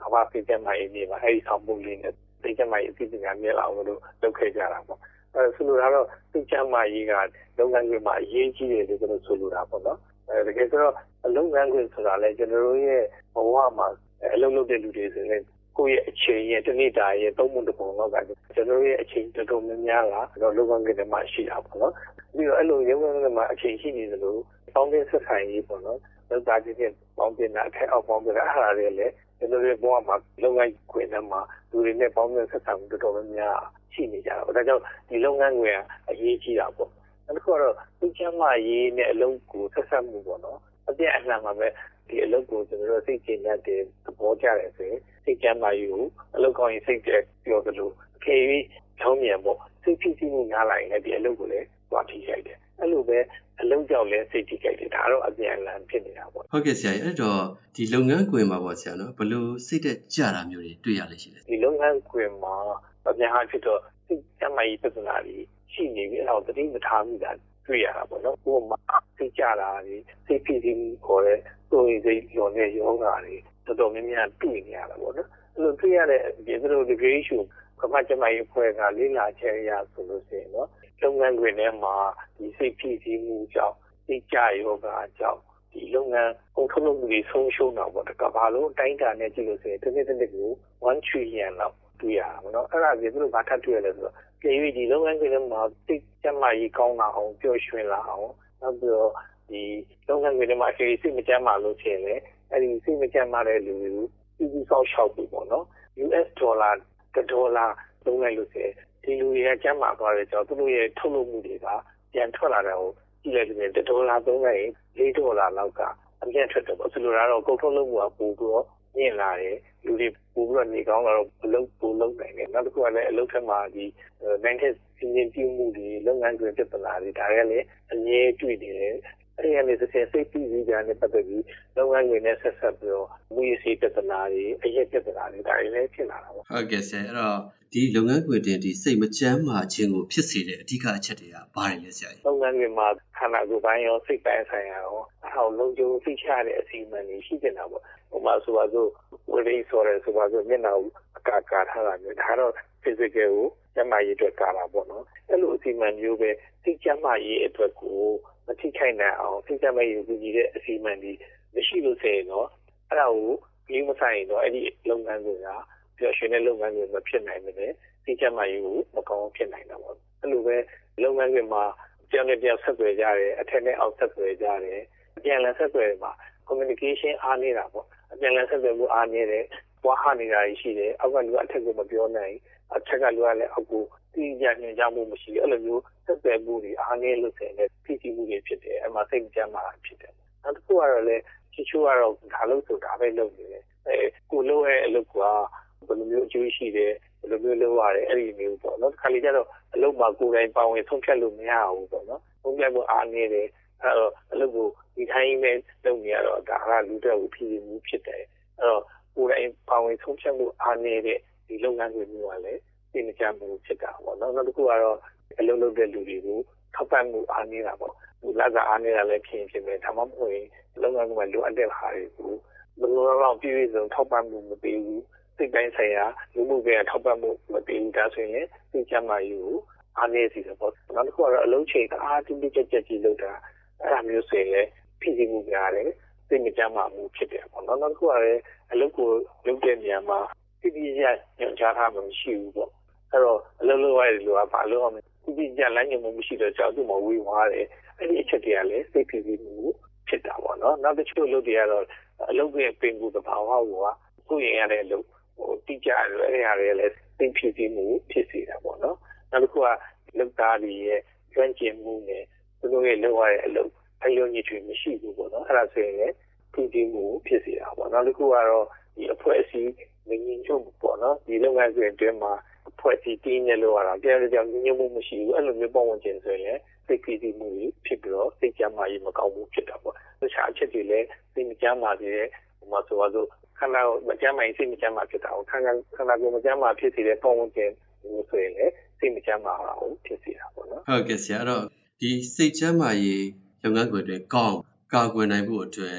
ကမ္ဘာစိတ်ကြမ်းမာရေးနေ့မှာအဲဒီဆောင်မှုလေးနဲ့စိတ်ကြမ်းမာရေးအသိပညာမြင့်လာအောင်လို့လုပ်ခဲ့ကြတာပေါ့အဲဆိုလိုတာတော့စိတ်ကြမ်းမာရေးကလုပ်ငန်းတွေမှာအရေးကြီးတယ်လို့ကျွန်တော်ဆိုလိုတာပေါ့နော်အဲတကယ်ဆိုတော့လုပ်ငန်းတွေဆိုတာလေကျွန်တော်တို့ရဲ့ဘဝမှာအလုပ်လုပ်တဲ့လူတွေဆိုရင်ကိုယ့်ရဲ့အချိန်ရဲ့တနေ့တာရဲ့သုံးပုံတစ်ပုံလောက်ကကျွန်တော်ရဲ့အချိန်တော်တော်များများကတော့လုပ်ငန်းတွေမှာရှိတာပေါ့နော်ပြီးတော့အဲ့လိုလုပ်ငန်းတွေမှာအချိန်ရှိနေသလိုပေါင်းတဲ့ဆက်ဆံရေးပေါ့နော်လောက်သားချင်းပေါင်းတဲ့အခက်အောက်ပေါင်းတဲ့အားအားတွေလည်းကျွန်တော်ရဲ့ဘဝမှာလုပ်ငန်းခွင်ထဲမှာလူတွေနဲ့ပေါင်းတဲ့ဆက်ဆံမှုတော်တော်များများရှိနေကြတော့ဒါကြောင့်ဒီလုပ်ငန်းတွေကအရေးကြီးတာပေါ့နောက်တစ်ခုကတော့သူချမ်းမရေးနဲ့အလုပ်ကိုဆက်ဆက်မှုပေါ့နော်အပြည့်အလှမှာပဲဒီအလုပ်ကိုကျွန်တော်တို့စိတ်ကျဉ်တဲ့သဘောကျတယ်ဆိုရင်စိတ်ချမ်းသာရေးကိုအလုပ်ကောင်းရင်စိတ်ကြပြောသလိုအခေကြီးကြောင်းမြန်ပေါ့စိတ်ဖြစ်စီမှုများလာရင်လည်းဒီအလုပ်ကိုလည်းသွားထိခိုက်တယ်အဲ့လိုပဲအလုပ်ကြောင့်လည်းစိတ်ထိခိုက်တယ်ဒါတော့အပြန်အလှန်ဖြစ်နေတာပေါ့ဟုတ်ကဲ့ဆရာအဲ့တော့ဒီလုပ်ငန်းခွင်မှာပေါ့ဆရာနော်ဘယ်လိုစိတ်သက်ကြတာမျိုးတွေတွေ့ရလဲရှိလဲဒီလုပ်ငန်းခွင်မှာအများအားဖြင့်တော့စိတ်ချမ်းသာရေးပြဿနာတွေရှိနေပြီအဲ့တော့တတိမထားမိတာတွေ့ရတာပေါ့နော်ကိုယ်မှာစိတ်ကြတာတွေစိတ်ဖြစ်စီမှုခေါ်တဲ့ကိုယ်စိတ်ရောတဲ့ယောဂါတွေတော်တော်များများတွေ့နေရတာပေါ့နော်အဲ့လိုတွေ့ရတဲ့ဒီလို degree issue ကမ္ဘာ့ကျန်းမာရေးအဖွဲ့ကလေ့လာချက်အရဆိုလို့ရှိရင်နော်လုပ်ငန်းခွင်ထဲမှာဒီစိတ်ဖြစ်စီမှုကြောင့်စိတ်ကြယောဂါကြောင့်ဒီလုပ်ငန်းကုန်ထုတ်လုပ်မှုတွေဆုံးရှုံးတာပေါ့တကဘာလို့တိုင်းတာနဲ့ကြည့်လို့ဆိုရင်တစ်နေ့တစ်နေ့ကိုone trillion လောက်တွေ့ရတာပေါ့နော်အဲ့ဒါကြီးသူတို့ဘာထပ်တွေ့ရလဲဆိုတော့ကြေးဒီလုပ်ငန်းခွင်ထဲမှာစိတ်ကျန်းမာရေးကောင်းလာအောင်ပျော်ရွှင်လာအောင်နောက်ပြီးတော့ဒီလုပ်ငန်းခွင်ထဲမှာအခြေစိတ်မကျန်းမာလို့ရှိရင်လည်းအဲ့ဒီစိတ်မကျန်းမာတဲ့လူတွေကိုပြည်သူဆောက်ရှောက်ပြီးပေါ့နော် U S ဒေါ်လာဒေါ်လာသုံးလိုက်လို့ရှိရင်ဒီလူတွေကကျန်းမာသွားတဲ့ကြောင့်သူတို့ရဲ့ထုတ်လုပ်မှုတွေကပြန်ထွက်လာတာကိုကြည့်လိုက်တဲ့ဒေါ်လာသုံးလိုက်ရင်၄ဒေါ်လာလောက်ကအမြတ်ထွက်တယ်ပေါ့ဆိုလိုတာတော့ကုန်ထုတ်လုပ်မှုကပိုပြီးတော့မြင့်လာတယ်လူတွေပိုပြီးတော့နေကောင်းလာတော့အလုပ်ပိုလုပ်နိုင်တယ်နောက်တစ်ခုကလည်းအလုပ်ထက်မှာဒီနိုင်ငံစီးရင်ပြုမှုတွေလုပ်ငန်းတွေပြဿနာတွေဒါတွေကလည်းအမြဲတွေ့နေတယ်အဲ့ဒီကနေတစ်ချက်စိတ်ပြီးပြီးကြတဲ့ပတ်သက်ပြီးလုပ်ငန်းတွေနဲ့ဆက်ဆက်ပြီးတော့မူရစီပြဿနာတွေအရက်ပြဿနာတွေဒါတွေလည်းဖြစ်လာတာပေါ့ဟုတ်ကဲ့ဆရာအဲ့တော့ဒီလုပ်ငန်းခွင်တင်ဒီစိတ်မချမ်းမာခြင်းကိုဖြစ်စေတဲ့အဓိကအချက်တွေကဘာတွေလဲဆရာကြီးလုပ်ငန်းတွေမှာခန္ဓာကိုယ်ပိုင်းရောစိတ်ပိုင်းဆိုင်ရာရောအဟောင်းလုံးကျုံသိချတဲ့အစီအမံတွေရှိနေတာပေါ့ဟိုမှာဆိုပါစို့ဝိရိယဆိုရဲဆိုပါစို့မျက်နှာကိုအကာကာထားတာမျိုးဒါတော့ physical ကိုကျန်းမာရေးအတွက်ကာတာပေါ့နော်အဲ့လိုအစီအမံမျိုးပဲစိတ်ကျန်းမာရေးအတွက်ကိုမထိခိုက်နိုင်အောင်စိတ်ကျန်းမာရေးကိုကြည့်တဲ့အစီအမံတွေမရှိလို့ဆိုရင်တော့အဲ့ဒါကိုပြီးမဆိုင်တော့အဲ့ဒီလုပ်ငန်းတွေကပျော်ရွှင်တဲ့လုပ်ငန်းတွေမဖြစ်နိုင်ဘူးလေစိတ်ကျန်းမာရေးကိုမကောင်းဖြစ်နိုင်တာပေါ့အဲ့လိုပဲလုပ်ငန်းတွေမှာကြောင်နဲ့ပြောက်ဆက်သွယ်ကြတယ်အထက်နဲ့အောက်ဆက်သွယ်ကြတယ်အပြန်အလှန်ဆက်သွယ်မှာ communication အားနေတာပေါ့အပြန်အလှန်ဆက်သွယ်မှုအားနေတယ်ပွားဟနေတာရှိတယ်အောက်ကလူကအထက်ကမပြောနိုင်အထက်ကလူကလည်းအောက်ကိုသိကြညင်ကြမှုမရှိအဲ့လိုမျိုးဆက်သွယ်မှုတွေအားနေလို့ဆိုရင်ဖိစီးမှုတွေဖြစ်တယ်အမှစိတ်ကြမ်းမာတာဖြစ်တယ်နောက်တစ်ခုကတော့လည်းချီချိုးကတော့ဒါလို့ဆိုဒါပဲလုပ်နေတယ်အဲကိုလို့ရဲ့အလုပ်ကဘယ်လိုမျိုးအကျိုးရှိတယ်ဘယ်လိုမျိုးလုပ်ရတယ်အဲ့ဒီမျိုးပေါ့နော်ခါလီကျတော့အလုပ်မှာကိုယ်တိုင်ပါဝင်ဆုံးဖြတ်လို့မရဘူးပေါ့နော်ဆုံးဖြတ်ဖို့အားနေတယ်အဲ့တော့အလုပ်ကိုဒီတိုင်းပဲလုပ်နေရတော့ဒါကလူတွေကိုဖြည့်မှုဖြစ်တယ်အဲ့တော့ကိုယ်တိုင်ပါဝင်ဆုံးဖြတ်မှုအားနေတဲ့ဒီလုပ်ငန်းတွေမျိုးကလည်းသိမကြမှုဖြစ်တာပေါ့နော်နောက်တစ်ခုကတော့အလုပ်လုပ်တဲ့လူတွေကိုထောက်ပံ့မှုအားနေတာပေါ့ဒီလကအားနေတာလည်းဖြစ်ဖြစ်ပဲဒါမှမဟုတ်ရင်လုပ်ငန်းကလိုအပ်တဲ့ဟာတွေကိုဘယ်လိုတော့ပြည့်စုံထောက်ပံ့မှုမပေးဘူးစိတ်တိုင်းဆိုင်ရာလူမှုကထောက်ပံ့မှုမပေးဘူးဒါဆိုရင်စိတ်ချမ်းသာရေးကိုအားနေစီတယ်ပေါ့နောက်တစ်ခုကတော့အလုံးချိန်အားတင်းတင်းကြပ်ကြပ်ကြီးလုပ်တာအဲ့ဒါမျိုးဆိုရင်လည်းဖိစီးမှုများတယ်စိတ်မချမ်းသာမှုဖြစ်တယ်ပေါ့နောက်တစ်ခုကလည်းအလုပ်ကိုလုပ်တဲ့နေရာမှာတိတိကျကျညွှန်ကြားထားမှမရှိဘူးပေါ့အဲ့တော့အလုပ်လုပ်ရတဲ့လူကဘာလို့အောင်တိတိကျလမ်းညွှန်မှုမရှိတော့ကြောက်သူ့မှာဝေးသွားတယ်အဲ့ဒီအချက်တွေကလည်းစိတ်ဖိစီးမှုဖြစ်တာပေါ့နော်နောက်တစ်ချို့လုပ်တွေကတော့အလုပ်ရဲ့ပင်ကူသဘာဝကိုကကိုယ်ရင်ရတဲ့အလုပ်ဟိုတိကျတယ်အဲ့ဒီဟာတွေလည်းသိဖြစ်စီမှုဖြစ်စေတာပေါ့နော်နောက်တစ်ခုကလုပ်သားတွေရဲ့ကျွမ်းကျင်မှုနဲ့သူတို့ရဲ့လုပ်ရတဲ့အလုပ်အယုံကြည်မှုမရှိဘူးပေါ့နော်အဲ့ဒါဆိုရင်လည်းသိပြီးမှုဖြစ်စေတာပေါ့နောက်တစ်ခုကတော့ဒီအဖွဲ့အစည်းငြင်းချုပ်ပေါ့နော်ဒီလုပ်ငန်းစဉ်အတွင်းမှာအဖွဲ့အစည်းတင်းနေလို့ရတာတရားကြောင့်ညှို့မှုမရှိဘူးအဲ့လိုမျိုးပုံဝင်ခြင်းဆိုရင်စိတ်ဖိစီးမှုဖြစ်ပြီးတော့စိတ်ကြမ်းမာရေးမကောင်းဘူးဖြစ်တာပေါ့တခြားအချက်တွေလည်းစိတ်မကြမ်းမာစေတဲ့ဟိုမှာဆိုတော့ခန္ဓာကိုမကြမ်းမာရင်စိတ်မကြမ်းမာဖြစ်တာကိုခန္ဓာခန္ဓာကိုမကြမ်းမာဖြစ်စေတဲ့ပုံဝင်ခြင်းဆိုရင်လည်းစိတ်မကြမ်းမာအောင်ဖြစ်စေတာပေါ့နော်ဟုတ်ကဲ့ဆရာအဲ့တော့ဒီစိတ်ကြမ်းမာရေးလုပ်ငန်းခွင်တွေကောင်းကာကွယ်နိုင်ဖို့အတွက်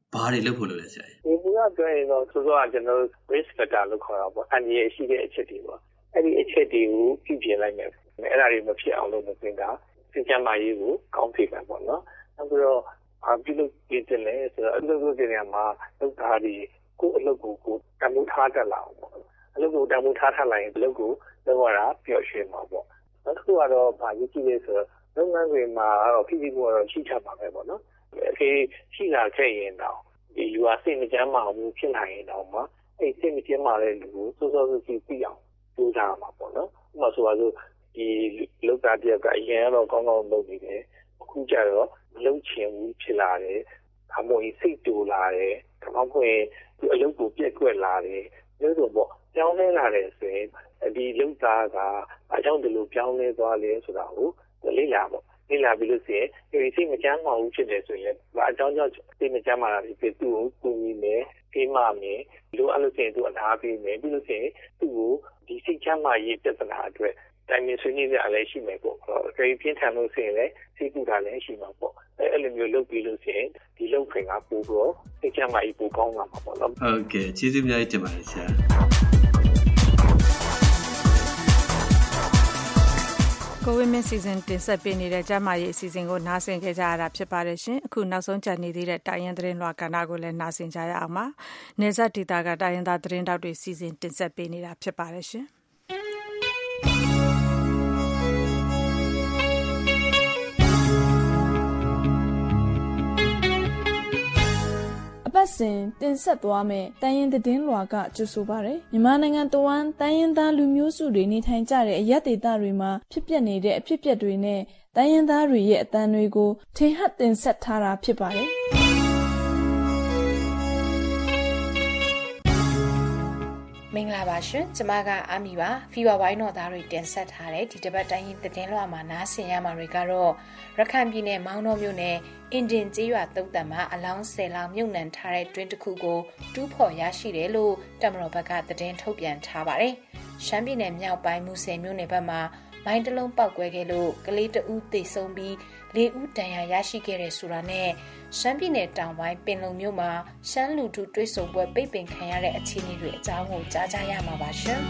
ဘာတွေလုပ်ဖို့လုပ်လဲဆရာကြီးဒီကပြောရင်တော့ဆိုတော့ကျွန်တော် risk factor လို့ခေါ်တာပေါ့အန္တရာယ်ရှိတဲ့အချက်တွေပေါ့အဲ့ဒီအချက်တွေကိုပြုပြင်လိုက်မယ်အဲ့ဒါတွေမဖြစ်အောင်လုပ်နေတာစိတ်ချမ်းသာရေးကိုကောင်းဖြစ်မှာပေါ့နော်နောက်ပြီးတော့အပြုလုပ်ပြတဲ့လဲဆိုတော့အလုပ်လုပ်တဲ့နေရာမှာလုပ်တာဒီကိုအလုပ်ကိုကိုတမှုထားတတ်လာအောင်ပေါ့အလုပ်ကိုတမှုထားထားလိုက်ရင်အလုပ်ကိုလုပ်ရတာပျော်ရွှင်မှာပေါ့နောက်တစ်ခုကတော့ဗာရေးကြည့်လဲဆိုတော့လုပ်ငန်းတွေမှာတော့ဖြစ်ပြီးတော့ရှိချပါမယ်ပေါ့နော်အခေရှိလာခဲ့ရင်တော့ဒီလူအစိတ်မကြမ်းမှာဘူးဖြစ်နိုင်ရင်တော့မှအဲ့စိတ်မကြမ်းမှာတဲ့လူကိုစောစောစီးစီးပြီးအောင်ကြိုးစားမှာပေါ့နော်ဥပမာဆိုပါစို့ဒီလောက်တာတယောက်ကအရင်ကတော့ကောင်းကောင်းလုပ်နေတယ်အခုကျတော့မလုပ်ချင်ဘူးဖြစ်လာတယ်အမို့စိတ်တူလာတယ်ဒါမှမဟုတ်ရင်ဒီအလုပ်ကိုပြက်ကွက်လာတယ်လို့ဆိုပေါ့ပြောင်းလဲလာတယ်ဆိုရင်ဒီလောက်တာကအကြောင်းဒီလိုပြောင်းလဲသွားလဲဆိုတာကိုလေ့လာပေါ့လေ့လာပြီးလို့ဆိုရင်ဒီစိတ်မကြမ်းမှဘူးဖြစ်တယ်ဆိုရင်ဘာအကြောင်းကြောင့်စိတ်မကြမ်းမှလာဖြစ်သူ့ကိုကူညီမယ်ကိမမယ်လိုအပ်လို့ဆိုရင်သူအလားပေးမယ်ပြီးလို့ဆိုရင်သူ့ကိုဒီစိတ်ချမ်းသာရေးပြဿနာအတွက်တိုင်ပင်ဆွေးနွေးကြလည်းရှိမယ်ပေါ့။ကြေပြင်းထန်လို့ဆိုရင်လည်းစိတ်ကူတာလည်းရှိမှာပေါ့။အဲအဲ့လိုမျိုးလုပ်ပြီးလို့ဆိုရင်ဒီလုပ်ခွင့်ကပို့တော့စိတ်ချမ်းသာရေးပိုကောင်းလာမှာပေါ့နော်။ဟုတ်ကဲ့ကျေးဇူးများတင်ပါတယ်ဆရာ။ကိုဝင်းမင်းစီစဉ်တင်ဆက်ပေးနေတဲ့ကျမရဲ့အစီအစဉ်ကိုနားဆင်ကြကြရတာဖြစ်ပါတယ်ရှင်အခုနောက်ဆုံးကြံနေသေးတဲ့တိုင်းရင်းသတင်းလွှာကဏ္ဍကိုလည်းနားဆင်ကြရအောင်ပါနေဆက်ဒေတာကတိုင်းရင်းသားသတင်းတောက်တွေစီစဉ်တင်ဆက်ပေးနေတာဖြစ်ပါတယ်ရှင်အပတ်စဉ်တင်ဆက်သွားမယ့်တိုင်းရင်းသတင်းလွှာကကြိုဆိုပါရယ်မြန်မာနိုင်ငံတဝန်းတိုင်းရင်းသားလူမျိုးစုတွေနေထိုင်ကြတဲ့အရပ်ဒေသတွေမှာဖြစ်ပျက်နေတဲ့အဖြစ်အပျက်တွေနဲ့တိုင်းရင်းသားတွေရဲ့အသံတွေကိုထင်ဟပ်တင်ဆက်ထားတာဖြစ်ပါတယ်မင်္ဂလာပါရှင်ကျမကအာမီပါဖီဝါဝိုင်းတော်သားတွေတင်ဆက်ထားတဲ့ဒီတစ်ပတ်တိုင်းရင်းသတင်းလွှာမှာနားဆင်ရမှာတွေကတော့ရခိုင်ပြည်နယ်မောင်တော်မြို့နယ်အင်ဒင်ကျေးရွာတုတ်တံမှာအလောင်းဆယ်လောင်းမြုပ်နှံထားတဲ့တွင်းတစ်ခုကိုတူးဖော်ရရှိတယ်လို့တမတော်ဘက်ကသတင်းထုတ်ပြန်ထားပါတယ်ရှမ်းပြည်နယ်မြောက်ပိုင်းမူဆယ်မြို့နယ်ဘက်မှာမိုင်းတလုံးပောက်ကွဲခဲ့လို့ကလေးတဦးသေဆုံးပြီးလေးဦးဒဏ်ရာရရှိခဲ့တယ်ဆိုတာနဲ့ရှမ်းပြည်နယ်တောင်ပိုင်းပင်လုံမြို့မှာရှမ်းလူထုတွဲဆုံပွဲပိတ်ပင်ခံရတဲ့အခြေအနေတွေအကြောင်းကိုကြားကြရမှာပါရှင်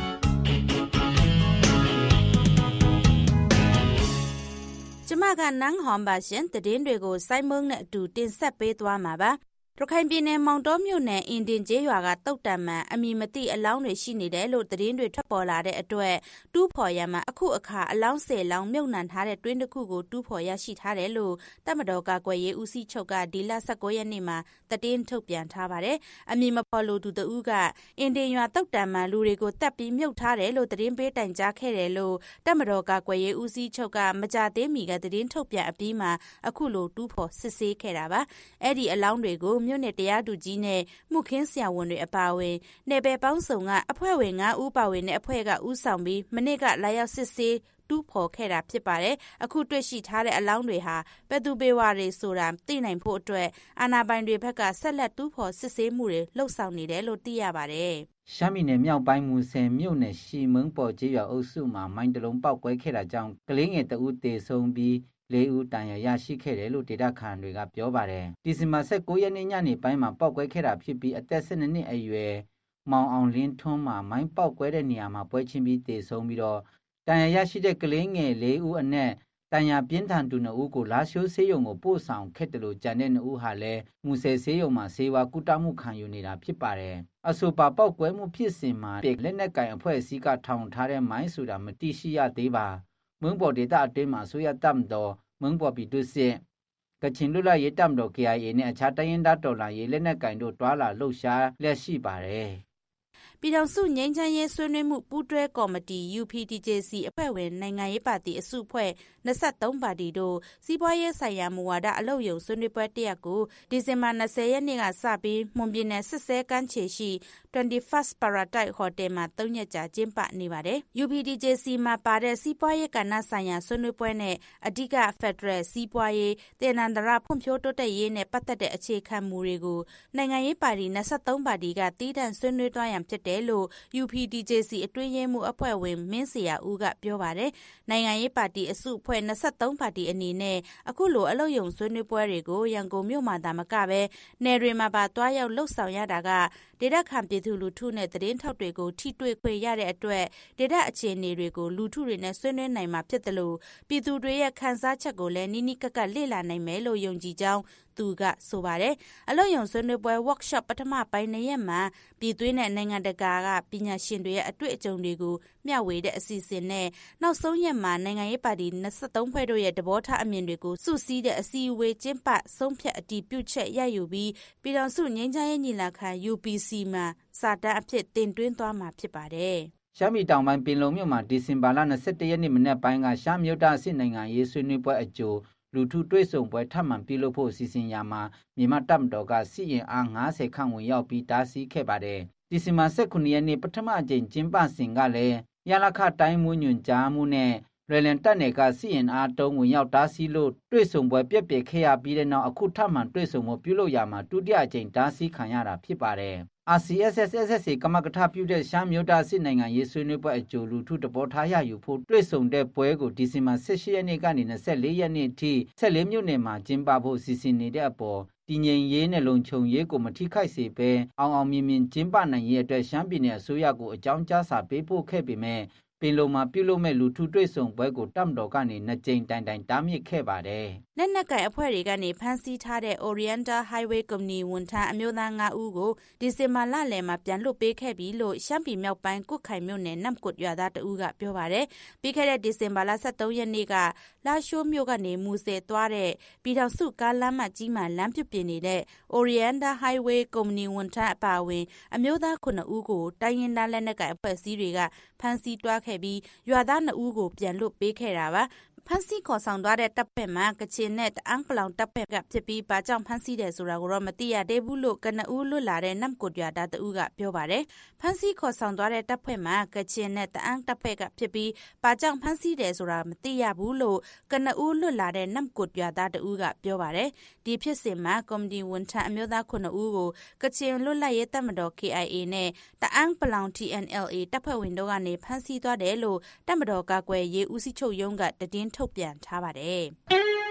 ကျမကနန်းဟွန်ပါရှင်တည်င်းတွေကိုစိုင်းမုံနဲ့အတူတင်ဆက်ပေးသွားမှာပါရခိုင်ပြည်နယ်မောင်တောမြို့နယ်အင်ဒင်ကျေးရွာကတုတ်တံမှန်အမီမတိအလောင်းတွေရှိနေတယ်လို့သတင်းတွေထွက်ပေါ်လာတဲ့အတွက်တူးဖော်ရမှာအခုအခါအလောင်းဆယ်လောင်းမြုပ်နှံထားတဲ့တွင်းတစ်ခုကိုတူးဖော်ရရှိထားတယ်လို့တပ်မတော်ကာကွယ်ရေးဦးစီးချုပ်ကဒီလ၁၉ရက်နေ့မှာသတင်းထုတ်ပြန်ထားပါတယ်အမီမဖော်လို့သူတဦးကအင်ဒင်ရွာတုတ်တံမှန်လူတွေကိုတပ်ပြီးမြုပ်ထားတယ်လို့သတင်းပေးတိုင်ကြားခဲ့တယ်လို့တပ်မတော်ကာကွယ်ရေးဦးစီးချုပ်ကမကြသေးမီကသတင်းထုတ်ပြန်အပြီးမှာအခုလိုတူးဖော်စစ်ဆေးခဲ့တာပါအဲ့ဒီအလောင်းတွေကိုမြို့နယ်တရားသူကြီးနဲ့မှုခင်းဆရာဝန်တွေအပါအဝင်နယ်ပယ်ပေါင်းစုံကအဖွဲ့ဝင်၅ဦးပါဝင်တဲ့အဖွဲ့ကဦးဆောင်ပြီးမနေ့ကလာရောက်စစ်ဆေးတူးဖော်ခဲ့တာဖြစ်ပါတယ်အခုတွေ့ရှိထားတဲ့အလောင်းတွေဟာဘယ်သူပေဝါတွေဆိုတာသိနိုင်ဖို့အတွက်အာဏာပိုင်တွေဘက်ကဆက်လက်တူးဖော်စစ်ဆေးမှုတွေလှုပ်ဆောင်နေတယ်လို့သိရပါတယ်ရှမ်းပြည်နယ်မြောက်ပိုင်းမူဆယ်မြို့နယ်ရှီမုံပေါ်ကျေးရွာအုပ်စုမှာမိုင်းတလုံးပေါက်ကွဲခဲ့တာကြောင့်ကလေးငယ်တဦးသေဆုံးပြီးလေးဦးတန်ရာရရှိခဲ့တယ်လို့ဒေတာခန်တွေကပြောပါတယ်ဒီဇင်ဘာ၁၉ရက်နေ့ညနေပိုင်းမှာပောက်ကွဲခဲ့တာဖြစ်ပြီးအသက်၁၂နှစ်အရွယ်မောင်အောင်လင်းထွန်းမှာမိုင်းပောက်ကွဲတဲ့နေရာမှာပွဲချင်းပြီးသေဆုံးပြီးတော့တန်ရာရရှိတဲ့ကလေးငယ်လေးဦးအနက်တန်ရာပြင်းထန်သူနှစ်ဦးကိုလာရှိုးဆေးရုံကိုပို့ဆောင်ခဲ့တယ်လို့ကြံတဲ့နှစ်ဦးဟာလည်းမူဆယ်ဆေးရုံမှာဆေးဝါးကုသမှုခံယူနေတာဖြစ်ပါတယ်အဆိုပါပောက်ကွဲမှုဖြစ်စဉ်မှာလက်နက်ကင်အဖွဲ့အစည်းကထောင်ထားတဲ့မိုင်းဆိုတာမသိရှိရသေးပါမုံပေါ်ဒေတာအတွင်းမှာဆိုရတမ်တော်မုံပေါ်ပြည်သူစစ်ကချင်လူလာရေးတမ်တော် K I A နဲ့အခြားတိုင်းရင်းသားတော်လှန်ရေးလက်နက်ကင်တို့တွာလာလှုပ်ရှားလက်ရှိပါတယ်ပြည်ထောင်စုငြိမ်းချမ်းရေးဆွေးနွေးမှုပူးတွဲကော်မတီ U P D J C အဖွဲ့ဝင်နိုင်ငံရေးပါတီအစုအဖွဲ့၂၃ပါတီတို့စီးပွားရေးဆိုင်ရာမူဝါဒအလုပ်ယုံဆွေးနွေးပွဲတစ်ရက်ကိုဒီဇင်ဘာ၂၀ရက်နေ့ကစပြီးမွန်ပြည်နယ်စစ်စဲကမ်းခြေရှိ twenty-first Paradise Hotel မှာ၃ရက်ကြာကျင်းပနေပါတယ်။ U P D J C မှာပါတဲ့စီးပွားရေးကဏ္ဍဆိုင်ရာဆွေးနွေးပွဲနဲ့အဓိက Federal စီးပွားရေးတည်နန္တရဖွံ့ဖြိုးတိုးတက်ရေးနဲ့ပတ်သက်တဲ့အခြေခံမူတွေကိုနိုင်ငံရေးပါတီ၂၃ပါတီကတည်တံ့ဆွေးနွေးသွားရန်ဖြစ်တယ်လို့ ယူ ပီ ဒီ ဂျေ စီ အတွင်းရေးမှူးအဖွဲ့ဝင်မင်းစရာဦးကပြောပါတယ်။နိုင်ငံရေးပါတီအစုအဖွဲ့၂၃ပါတီအနေနဲ့အခုလိုအလုပ်ယုံဆွေးနွေးပွဲတွေကိုရန်ကုန်မြို့မှာသာမကပဲနယ်တွေမှာပါတွားရောက်လှုပ်ဆောင်ရတာကဒေသခံပြည်သူလူထုနဲ့သတင်းထောက်တွေကိုထိတွေ့ခွင့်ရတဲ့အတွက်ဒေသအခြေအနေတွေကိုလူထုတွေနဲ့ဆွေးနွေးနိုင်မှာဖြစ်တယ်လို့ပြည်သူတွေရဲ့ခံစားချက်ကိုလည်းနိနိကကလေ့လာနိုင်မယ်လို့ယုံကြည်ကြောင်းသူကဆိုပါတယ်။အလို့ယုံဆွေးနွေးပွဲ workshop ပထမပိုင်းနှစ်ရက်မှာပြည်တွင်းနဲ့နိုင်ငံတကာကပညာရှင်တွေရဲ့အတွေ့အကြုံတွေကိုမျှဝေတဲ့အစီအစဉ်နဲ့နောက်ဆုံးရက်မှာနိုင်ငံရေးပါတီ၂၃ဖွဲ့တို့ရဲ့သဘောထားအမြင်တွေကိုစုစည်းတဲ့အစည်းအဝေးကျင်းပဆုံးဖြတ်အတည်ပြုချက်ရယူပြီးပြည်ထောင်စုငြိမ်းချမ်းရေးညီလာခံ ယူ ပီ စီ မှာစာတမ်းအဖြစ်တင်သွင်းသွားမှာဖြစ်ပါတယ်။ရှမ်းပြည်တောင်ပိုင်းပင်လုံမြို့မှာဒီဇင်ဘာလ၂၁ရက်နေ့မနက်ပိုင်းကရှမ်းမြို့သားအစစ်နိုင်ငံရေးဆွေးနွေးပွဲအကြိုလူထုတွေ့ဆုံပွဲထပ်မံပြုလုပ်ဖို့စီစဉ်ရာမှာမြန်မာတပ်မတော်ကစစ်ရင်အား၅၀ခန့်ဝင်ရောက်ပြီးတားဆီးခဲ့ပါတယ်။ဒီဇင်ဘာ၁၉ရက်နေ့ပထမအကြိမ်ကျင်းပစဉ်ကလည်းရလခတိုင်းမွညွန်ကြားမှုနဲ့ရလန်တပ်နယ်ကစစ်ရင်အားတုံးဝင်ရောက်တားဆီးလို့တွေ့ဆုံပွဲပြက်ပြက်ခဲ့ရပြီးတဲ့နောက်အခုထပ်မံတွေ့ဆုံမှုပြုလုပ်ရာမှာဒုတိယအကြိမ်တားဆီးခံရတာဖြစ်ပါတယ်။ အာ စီ အက်စ် အက်စ် အက်စ် အေ ကမကထပြုတဲ့ရှမ်းမြို့သားစစ်နိုင်ငံရေးဆွေးနွေးပွဲအကြိုလူထုတဘောထားရယူဖို့တွေ့ဆုံတဲ့ပွဲကိုဒီဇင်ဘာ၁၈ရက်နေ့ကနေ၂၄ရက်နေ့အထိ၁၄မြို့နယ်မှာကျင်းပဖို့စီစဉ်နေတဲ့အပေါ်တည်ငြိမ်ရေးနဲ့လုံခြုံရေးကိုမထိခိုက်စေဘဲအောင်အောင်မြင်မြင်ကျင်းပနိုင်ရေးအတွက်ရှမ်းပြည်နယ်အစိုးရကိုအကြောင်းကြားစာပေးပို့ခဲ့ပေမဲ့ပင်လုံမှာပြုလုပ်မဲ့လူထုတွေ့ဆုံပွဲကိုတပ်မတော်ကနေနှစ်ကြိမ်တိုင်တိုင်တားမြစ်ခဲ့ပါတယ်။လက်နက်ကိုင်အဖွဲ့တွေကနေဖမ်းဆီးထားတဲ့ Oriental Highway Company ဝန်ထမ်းအမျိုးသား၅ဦးကိုဒီဇင်ဘာလလယ်မှာပြန်လွှတ်ပေးခဲ့ပြီလို့ရှမ်းပြည်မြောက်ပိုင်းကွတ်ခိုင်မြို့နယ်နမ်ကွတ်ရွာသားတဦးကပြောပါတယ်။ပြီးခဲ့တဲ့ဒီဇင်ဘာလ၁၃ရက်နေ့ကလာရှိုးမြို့ကနေမူဆယ်သွားတဲ့ပြည်ထောင်စုကားလမ်းမကြီးမှာလမ်းပြုပြင်နေတဲ့ Oriental Highway Company ဝန်ထမ်းအပါအဝင်အမျိုးသားခုနှစ်ဦးကိုတိုင်းရင်းသားလက်နက်ကိုင်အဖွဲ့အစည်းတွေကဖမ်းဆီးတွားခဲ့ပြီးရွာသားနှစ်ဦးကိုပြန်လွတ်ပေးခဲ့တာပါဖမ်းဆီးခေါ်ဆောင်သွားတဲ့တပ်ဖွဲ့မှာကချင်နဲ့တအန်းပလောင်တပ်ဖွဲ့ကဖြစ်ပြီးဘာကြောင့်ဖမ်းဆီးတယ်ဆိုတာကိုတော့မသိရသေးဘူးလို့ကနဦးလွတ်လာတဲ့နမ်ကိုရွာသားတဦးကပြောပါတယ်ဖမ်းဆီးခေါ်ဆောင်သွားတဲ့တပ်ဖွဲ့မှာကချင်နဲ့တအန်းတပ်ဖွဲ့ကဖြစ်ပြီးဘာကြောင့်ဖမ်းဆီးတယ်ဆိုတာမသိရဘူးလို့ကနဦးလွတ်လာတဲ့နမ်ကိုရွာသားတဦးကပြောပါတယ်ဒီဖြစ်စဉ်မှာကော်မတီဝန်ထမ်းအမျိုးသားခုနှစ်ဦးကိုကချင်လွတ်လပ်ရေးတပ်မတော် ကေ အိုင် အေ နဲ့တအန်းပလောင် တီ အန် အယ်လ် အေ တပ်ဖွဲ့ဝင်တို့ကနေဖမ်းဆီးသွားတယ်လို့တပ်မတော်ကာကွယ်ရေးဦးစီးချုပ်ရုံးကတည်င်းထုတ်ပြန်ထားပါတယ်။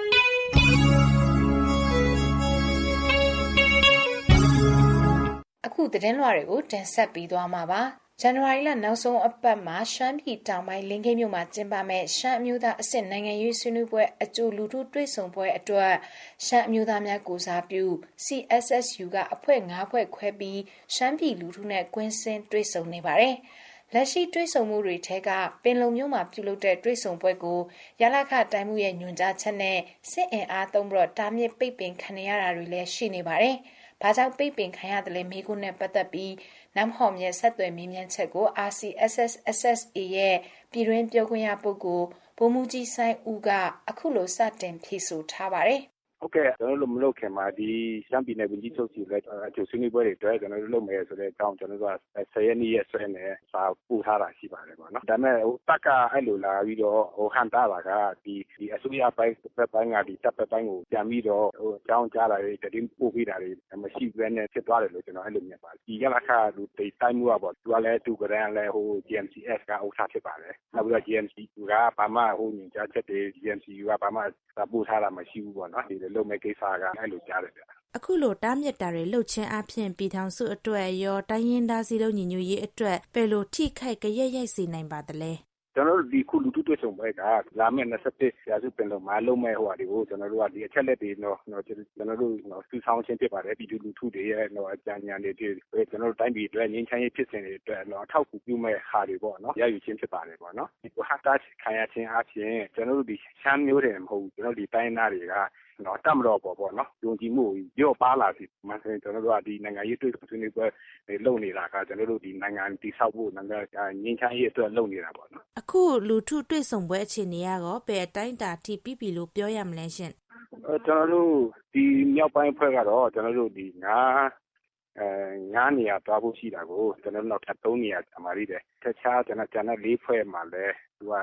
အခုသတင်းလွှာတွေကိုတင်ဆက်ပြီးသွားမှာပါ။ဇန်နဝါရီလနောက်ဆုံးအပတ်မှာရှမ်းပြည်တောင်ပိုင်းလင်းခိမ်းမြို့မှာကျင်းပမဲ့ရှမ်းအမျိုးသားအဆင့်နိုင်ငံရေးဆွေးနွေးပွဲအကြိုလူထုတွေ့ဆုံပွဲအတွက်ရှမ်းအမျိုးသားများကိုစားပြု စီ အက်စ် အက်စ် ယူ ကအဖွဲ့၅ဖွဲ့ခွဲပြီးရှမ်းပြည်လူထုနဲ့ကွင်းဆင်းတွေ့ဆုံနေပါတယ်။လက်ရှိတွေ့ဆုံမှုတွေထဲကပင်လုံမြို့မှာပြုလုပ်တဲ့တွေ့ဆုံပွဲကိုရလခတိုင်းမှုရဲ့ညွှန်ကြားချက်နဲ့စစ်အင်အားသုံးပြီးတားမြစ်ပိတ်ပင်ခံရတာတွေလည်းရှိနေပါတယ်။ဘာကြောင့်ပိတ်ပင်ခံရတယ်လဲမေးခွန်းနဲ့ပတ်သက်ပြီးနမ်ဟော်မြရဲ့ဆက်သွယ်မေးမြန်းချက်ကို အာ စီ အက်စ် အက်စ် အက်စ် အေ ရဲ့ပြည်တွင်းပြောခွင့်ရပုဂ္ဂိုလ်ဗိုလ်မှူးကြီးစိုင်းဦးကအခုလိုစတင်ဖြေဆိုထားပါတယ်။ဟုတ်ကဲ့ကျွန်တော်တို့မလုပ်ခင်မှာဒီရှမ်းပြည်နယ်ဝန်ကြီးချုပ်စီလည်းအကျိုးဆွေးနွေးပွဲတွေတွေ့ကျွန်တော်တို့လုပ်မယ်ဆိုတဲ့အကြောင်းကျွန်တော်တို့ကဆယ်ရက်နေ့ရက်ဆွဲနဲ့စာပို့ထားတာရှိပါတယ်ပေါ့နော်ဒါပေမဲ့ဟိုတက်ကအဲ့လိုလာပြီးတော့ဟိုဟန်တာတာကဒီဒီအစိုးရပိုင်းဘက်ပိုင်းကဒီတပ်ဘက်ပိုင်းကိုပြန်ပြီးတော့ဟိုအကြောင်းကြားတာတွေတည်င်းပို့ပေးတာတွေမရှိဘဲနဲ့ဖြစ်သွားတယ်လို့ကျွန်တော်အဲ့လိုမြင်ပါတယ်ဒီရလခလူတိတ်တိုင်းမှုကပေါ့သူကလည်းသူကလည်းလည်းဟို ဂျီ အမ် စီ အက်စ် ကဥက္ကဋ္ဌဖြစ်ပါတယ်နောက်ပြီးတော့ ဂျီ အမ် စီ ကဘာမှဟိုညင်ကြားချက်တွေ ဂျီ အမ် စီ ကဘာမှစာပို့ထားတာမရှိဘူးပေါ့နော်ဒီလိုလုပ်မဲ့ကိစ္စကအဲ့လိုကြားတယ်ဗျအခုလိုတားမြစ်တာတွေလှုပ်ချင်းအဖြစ်ပြည်ထောင်စုအတွက်ရောတိုင်းရင်းသားစည်းလုံးညီညွတ်ရေးအတွက်ဘယ်လိုထိခိုက်ကြရရိုက်စေနိုင်ပါသလဲကျွန်တော်တို့ဒီခုလူထုတွေ့ဆုံပွဲကလာမယ့်၂၁ရာစုပင်လုံမှာလုံးမဲ့ဟိုဟာတွေကိုကျွန်တော်တို့ကဒီအချက်လက်တွေတော့ကျွန်တော်တို့စူးဆောင်းခြင်းဖြစ်ပါတယ်ပြည်သူလူထုတွေရဲ့တော့အကြံဉာဏ်တွေကျွန်တော်တို့တိုင်းပြည်အတွက်ငြိမ်းချမ်းရေးဖြစ်စဉ်တွေအတွက်တော့အထောက်အကူပြုမဲ့ဟာတွေပေါ့နော်ရယူခြင်းဖြစ်ပါတယ်ပေါ့နော်ဒီဟာတာခံရခြင်းအပြင်ကျွန်တော်တို့ဒီရှမ်းမျိုးတွေမဟုတ်ဘူးကျွန်တော်တို့ဒီတိုင်းသားတွေကနော်တမတော်ပေါ်ပေါ့နော်ယုံကြည်မှုရော့ပါလာစီမှန်တယ်ကျွန်တော်တို့ကဒီနိုင်ငံရေးတွေ့ဆွေးနွေးပွဲလုပ်နေတာကကျွန်တော်တို့ဒီနိုင်ငံတည်ဆောက်ဖို့နိုင်ငံငြိမ်းချမ်းရေးအတွက်လုပ်နေတာပေါ့နော်အခုလူထုတွေ့ဆုံပွဲအခြေအနေရောဘယ်အတိုင်းတာထိပြီးပြီလို့ပြောရမလဲရှင်အဲကျွန်တော်တို့ဒီမြောက်ပိုင်းဖွဲ့ကတော့ကျွန်တော်တို့ဒီငါအဲငါးနေရာတွားဖို့ရှိတာကိုကျွန်တော်တို့နောက်ထပ်သုံးနေရာအမားရီးတယ်တခြားကျွန်တော်ကျွန်တော်လေးဖွဲ့မှာလဲသူက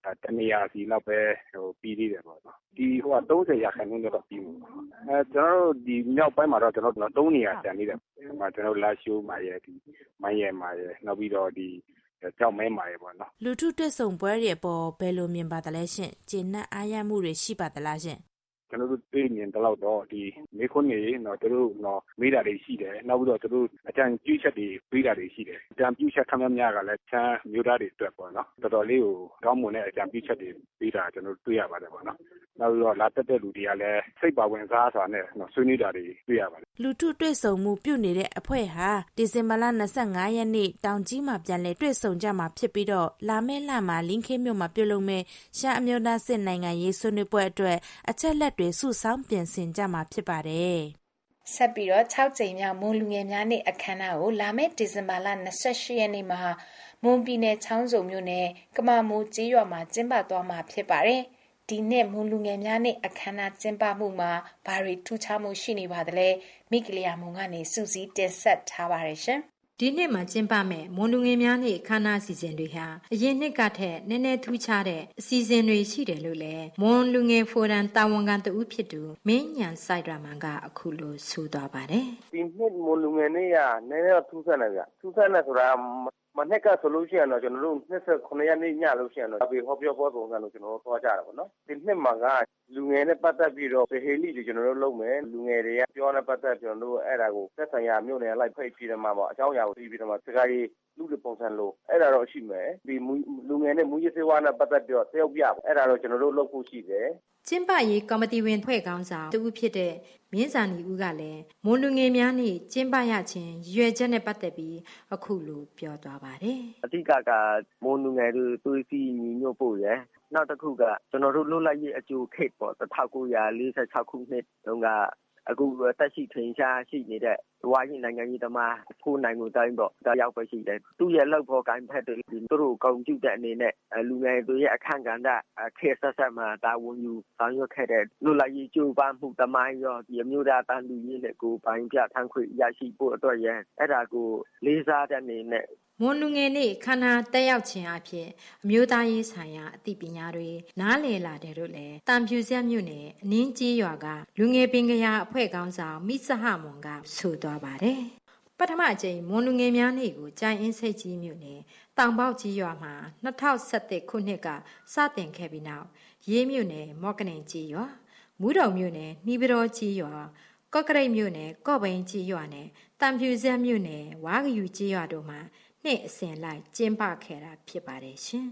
တနေရာစီလောက်ပဲဟိုပြီးသေးတယ်ပေါ့နော်ဒီဟိုကသုံးဆယ်ရာခိုင်နှုန်းတော့ပြီးမှာအဲကျွန်တော်တို့ဒီမြောက်ပိုင်းမှာတော့ကျွန်တော်တို့သုံးနေရာကျန်နေတယ်ဟိုမှာကျွန်တော်လာရှိုးမှာရဲ့ဒီမိုင်းရဲမှာရဲ့နောက်ပြီးတော့ဒီကြောက်မဲမှာရဲ့ပေါ့နော်လူထုတွေ့ဆုံပွဲတွေပေါ်ဘယ်လိုမြင်ပါသလဲရှင်ကျဉ်နှံ့အားရမှုတွေရှိပါသလားရှင်ကျွန်တော်တို့တွေ့မြင်တော့တော့ဒီမေခွန်းနေတော့သူတို့တော့မေးတာတွေရှိတယ်နောက်ပြီးတော့သူတို့အကြံပြုချက်တွေပေးတာတွေရှိတယ်အကြံပြုချက်ခမ်းများကလည်းချမ်းမျိုးသားတွေအတွက်ပေါ့နော်တော်တော်လေးကိုကောင်းမွန်တဲ့အကြံပြုချက်တွေပေးတာကျွန်တော်တွေ့ရပါတယ်ပေါ့နော်နောက်ပြီးတော့လာတက်တဲ့လူတွေကလည်းစိတ်ပါဝင်စားစွာနဲ့ဆွေးနွေးတာတွေတွေ့ရပါတယ်လူထုတွေ့ဆုံမှုပြုနေတဲ့အဖွဲ့ဟာဒီဇင်ဘာလ၂၅ရက်နေ့တောင်ကြီးမှာပြန်လည်တွေ့ဆုံကြမှာဖြစ်ပြီးတော့လာမယ့်လမှာလင်းခေးမြို့မှာပြုလုပ်မယ့်ရှမ်းအမျိုးသားစစ်နိုင်ငံရေးဆွေးနွေးပွဲအတွက်အချက်လက်တွေစုဆောင်းပြင်ဆင်ကြမှာဖြစ်ပါတယ်ဆက်ပြီးတော့၆ကြိမ်မြောက်မွန်လူငယ်များနေ့အခမ်းအနားကိုလာမယ့်ဒီဇင်ဘာလ၂၈ရက်နေ့မှာမွန်ပြည်နယ်ချောင်းစုံမြို့နယ်ကမာမိုးကျေးရွာမှာကျင်းပသွားမှာဖြစ်ပါတယ်ဒီနှစ်မွန်လူငယ်များနေ့အခမ်းအနားကျင်းပမှုမှာဘာတွေထူးခြားမှုရှိနေပါသလဲမိကလျာမုံကနေစူးစီးတင်ဆက်ထားပါတယ်ရှင်ဒီနှစ်မှာကျင်းပမဲ့မွန်လူငယ်များနေ့အခမ်းအနားအစီအစဉ်တွေဟာအရင်နှစ်ကထက်နည်းနည်းထူးခြားတဲ့အစီအစဉ်တွေရှိတယ်လို့လည်းမွန်လူငယ်ဖိုရမ်တာဝန်ခံတဦးဖြစ်သူမင်းညံဆိုင်ဒရာမန်ကအခုလိုဆိုသွားပါတယ်ဒီနှစ်မွန်လူငယ်နေ့ကနည်းနည်းထူးဆန်းတယ်ဗျထူးဆန်းတယ်ဆိုတာမနေ့ကဆိုလို့ရှိရင်တော့ကျွန်တော်တို့၂၉ရက်နေ့ညလို့ရှိရင်တော့ဘေဟောပြောပေါ်ပုံစံလို့ကျွန်တော်တို့သွားကြတာပေါ့နော်ဒီနှစ်မှာကလူငယ်နဲ့ပတ်သက်ပြီးတော့ဗဟေလိတွေကျွန်တော်တို့လုပ်မယ်လူငယ်တွေကပြောနဲ့ပတ်သက်ကျွန်တော်တို့အဲ့ဒါကိုသက်ဆိုင်ရာမြို့နယ်လိုက်ဖိတ်ပြီးတော့မှပေါ့အကြောင်းအရာကိုသိပြီးတော့မှစကားကြီးလူတွေပုံစံလို့အဲ့ဒါတော့ရှိမယ်ဒီလူငယ်နဲ့မူရစေဝါနဲ့ပတ်သက်ပြီးတော့တယောက်ပြအဲ့ဒါတော့ကျွန်တော်တို့လုပ်ဖို့ရှိတယ်ကျင်းပရေးကော်မတီဝင်ဖွဲ့ခေါင်းဆောင်တူဖြစ်တဲ့မြင်းစာနီဦးကလည်းမွန်လူငယ်များနေ့ကျင်းပရခြင်းရွယ်ချက်နဲ့ပတ်သက်ပြီးအခုလိုပြောသွားပါတယ်အဓိကကမွန်လူငယ်တို့သွေးစည်းညီညွတ်ဖို့ရယ်နောက်တစ်ခုကကျွန်တော်တို့လွတ်လပ်ရေးအကျိုးခေတ်ပေါ့၁၉၄၆ခုနှစ်တုန်းကအခုတက်ရှိထင်ရှားရှိနေတဲ့ဝါရင်နိုင်ငံကြီးတမဖိုးနိုင်မှုတိုင်းပေါ့ဒါရောက်ပဲရှိတယ်သူရဲ့လောက်ဖို့ကိုင်းဖက်တွေသူတို့ကောင်းကျူတဲ့အနေနဲ့လူငယ်တွေရဲ့အခန့်ကဏ္ဍခေတ်ဆက်ဆက်မှာတာဝန်ယူဆောင်ရွက်ခဲ့တဲ့လူလိုက်ရေးကြိုးပမ်းမှုတမိုင်းရောဒီအမျိုးသားတန်လူရေးနဲ့ကိုပိုင်းပြထမ်းခွင့်ရရှိဖို့အတွက်ရအဲ့ဒါကိုလေးစားတဲ့အနေနဲ့မွန်လူငယ်နေ့ခန္ဓာတက်ရောက်ခြင်းအဖြစ်အမျိုးသားရေးဆိုင်ရာအသိပညာတွေနားလည်လာတယ်လို့လည်းတံဖြူဆက်မြို့နယ်အနင်းကြီးရွာကလူငယ်ပင်ကရာအဖွဲ့ခေါင်းဆောင်မိစဟမွန်ကဆိုသွားပါတယ်ပထမအကြိမ်မွန်လူငယ်များနေ့ကိုကြိုင်အင်းစိတ်ကြီးမြို့နယ်တောင်ပေါက်ကြီးရွာမှာ၂၀၁၁ခုနှစ်ကစတင်ခဲ့ပြီးနောက်ရေးမြို့နယ်မော့ကနင်ကြီးရွာမူးတော်မြို့နယ်နှီးပတော်ကြီးရွာကော့ကရိတ်မြို့နယ်ကော့ဘိန်ကြီးရွာနဲ့တံဖြူဆက်မြို့နယ်ဝါဂယူကြီးရွာတို့မှာနှစ်အစဉ်လိုက်ကျင်းပခဲ့တာဖြစ်ပါတယ်ရှင်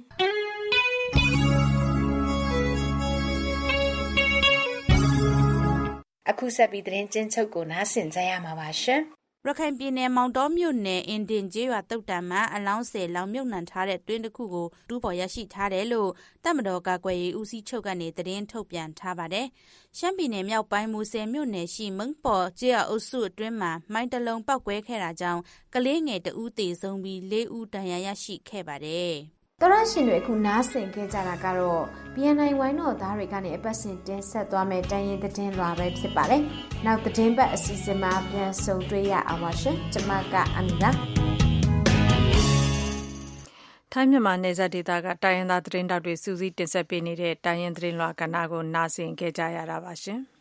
အခုဆက်ပြီးသတင်းကျဉ်းချုပ်ကိုနားဆင်ကြရမှာပါရှင်ရခိုင်ပြည်နယ်မောင်တောမြို့နယ်အင်ဒင်ကျေးရွာတုတ်တံမှာအလောင်းဆယ်လောင်မြုပ်နှံထားတဲ့တွင်းတစ်ခုကိုတူးပေါ်ရရှိထားတယ်လို့တပ်မတော်ကာကွယ်ရေးဦးစီးချုပ်ကနေသတင်းထုတ်ပြန်ထားပါတယ်။ရှမ်းပြည်နယ်မြောက်ပိုင်းမူဆယ်မြို့နယ်ရှိမုံပေါ်ကျေးရွာအုပ်စုအတွင်းမှာမိုင်းတလုံးပောက်ကွဲခဲ့တာကြောင့်ကလေးငယ်တဦးသေဆုံးပြီးလေးဦးဒဏ်ရာရရှိခဲ့ပါတယ်။တော်ရရှင်တွေအခုနားဆင်ခဲ့ကြတာကတော့ ဘီ အန် အိုင် ဝိုင်းတော်သားတွေကနေအပတ်စဉ်တင်ဆက်သွားမယ့်တိုင်းရင်သတင်းလွှာပဲဖြစ်ပါတယ်။နောက်သတင်းပတ်အစီအစဉ်မှာပြန်ဆုံတွေ့ရအောင်ပါရှင်။ကျွန်မကအမီပါ။ထိုင်းမြန်မာနယ်စပ်ဒေသကတိုင်းရင်းသားသတင်းတောက်တွေစူးစီးတင်ဆက်ပေးနေတဲ့တိုင်းရင်းသတင်းလွှာကဏ္ဍကိုနားဆင်ခဲ့ကြရတာပါရှင်။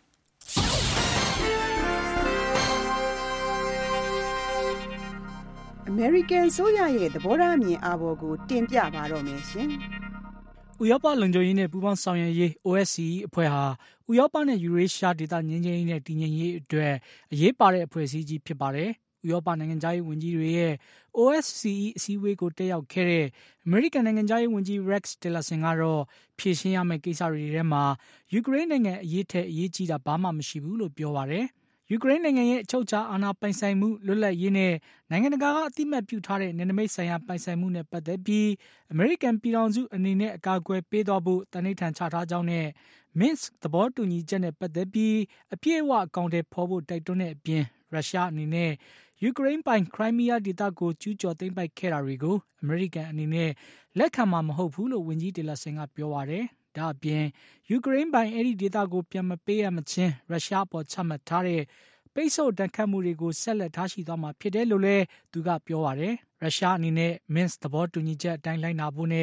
အမေရိကန်ဆိုရရဲ့သဘောထားအမြင်အာဘော်ကိုတင်ပြပါတော့မယ်ရှင်။ဥရောပလုံခြုံရေးနဲ့ပူးပေါင်းဆောင်ရွက်ရေး အို အက်စ် စီ အီ အဖွဲ့ဟာဥရောပနဲ့ယူရေးရှားဒေသငြိမ်းချမ်းရေးနဲ့တည်ငြိမ်ရေးအတွက်အရေးပါတဲ့အဖွဲ့အစည်းကြီးဖြစ်ပါတယ်။ဥရောပနိုင်ငံသားရေးဝန်ကြီးတွေရဲ့ အို အက်စ် စီ အစည်းအဝေးကိုတက်ရောက်ခဲ့တဲ့အမေရိကန်နိုင်ငံသားရေးဝန်ကြီး Rex Tillerson ကတော့ဖြေရှင်းရမယ့်ကိစ္စတွေထဲမှာယူကရိန်းနိုင်ငံအရေးထက်အရေးကြီးတာဘာမှမရှိဘူးလို့ပြောပါတယ်။ယူကရိန်းနိုင်ငံရဲ့အချုပ်အခြာအာဏာပိုင်ဆိုင်မှုလွတ်လပ်ရေးနဲ့နိုင်ငံတကာကအသိအမှတ်ပြုထားတဲ့နယ်နိမိတ်ဆိုင်ရာပိုင်ဆိုင်မှုနဲ့ပတ်သက်ပြီးအမေရိကန်ပြည်ထောင်စုအနေနဲ့အကာအကွယ်ပေးသွားဖို့တန်ဋ္ဌာန်ချထားကြောင်းနဲ့ Minsk သဘောတူညီချက်နဲ့ပတ်သက်ပြီးအပြည့်အဝအကောင့်ထဲဖော်ဖို့တိုက်တွန်းတဲ့အပြင်ရုရှားအနေနဲ့ယူကရိန်းပိုင်ခရိုင်းမီးယားဒေသကိုကျူးကျော်သိမ်းပိုက်ခဲ့တာတွေကိုအမေရိကန်အနေနဲ့လက်ခံမှာမဟုတ်ဘူးလို့ဝန်ကြီးတီလာဆင်ကပြောပါတယ်။ဒါအပြင်ယူကရိန်းပိုင်အဲ့ဒီဒေသကိုပြန်မပေးရမချင်းရုရှားပေါ်ချမှတ်ထားတဲ့ပိတ်ဆို့တန်ခတ်မှုတွေကိုဆက်လက်ထားရှိသွားမှာဖြစ်တယ်လို့လည်းသူကပြောပါတယ်။ရုရှားအနေနဲ့ Minsk သဘောတူညီချက်အတိုင်းလိုက်နာဖို့နဲ့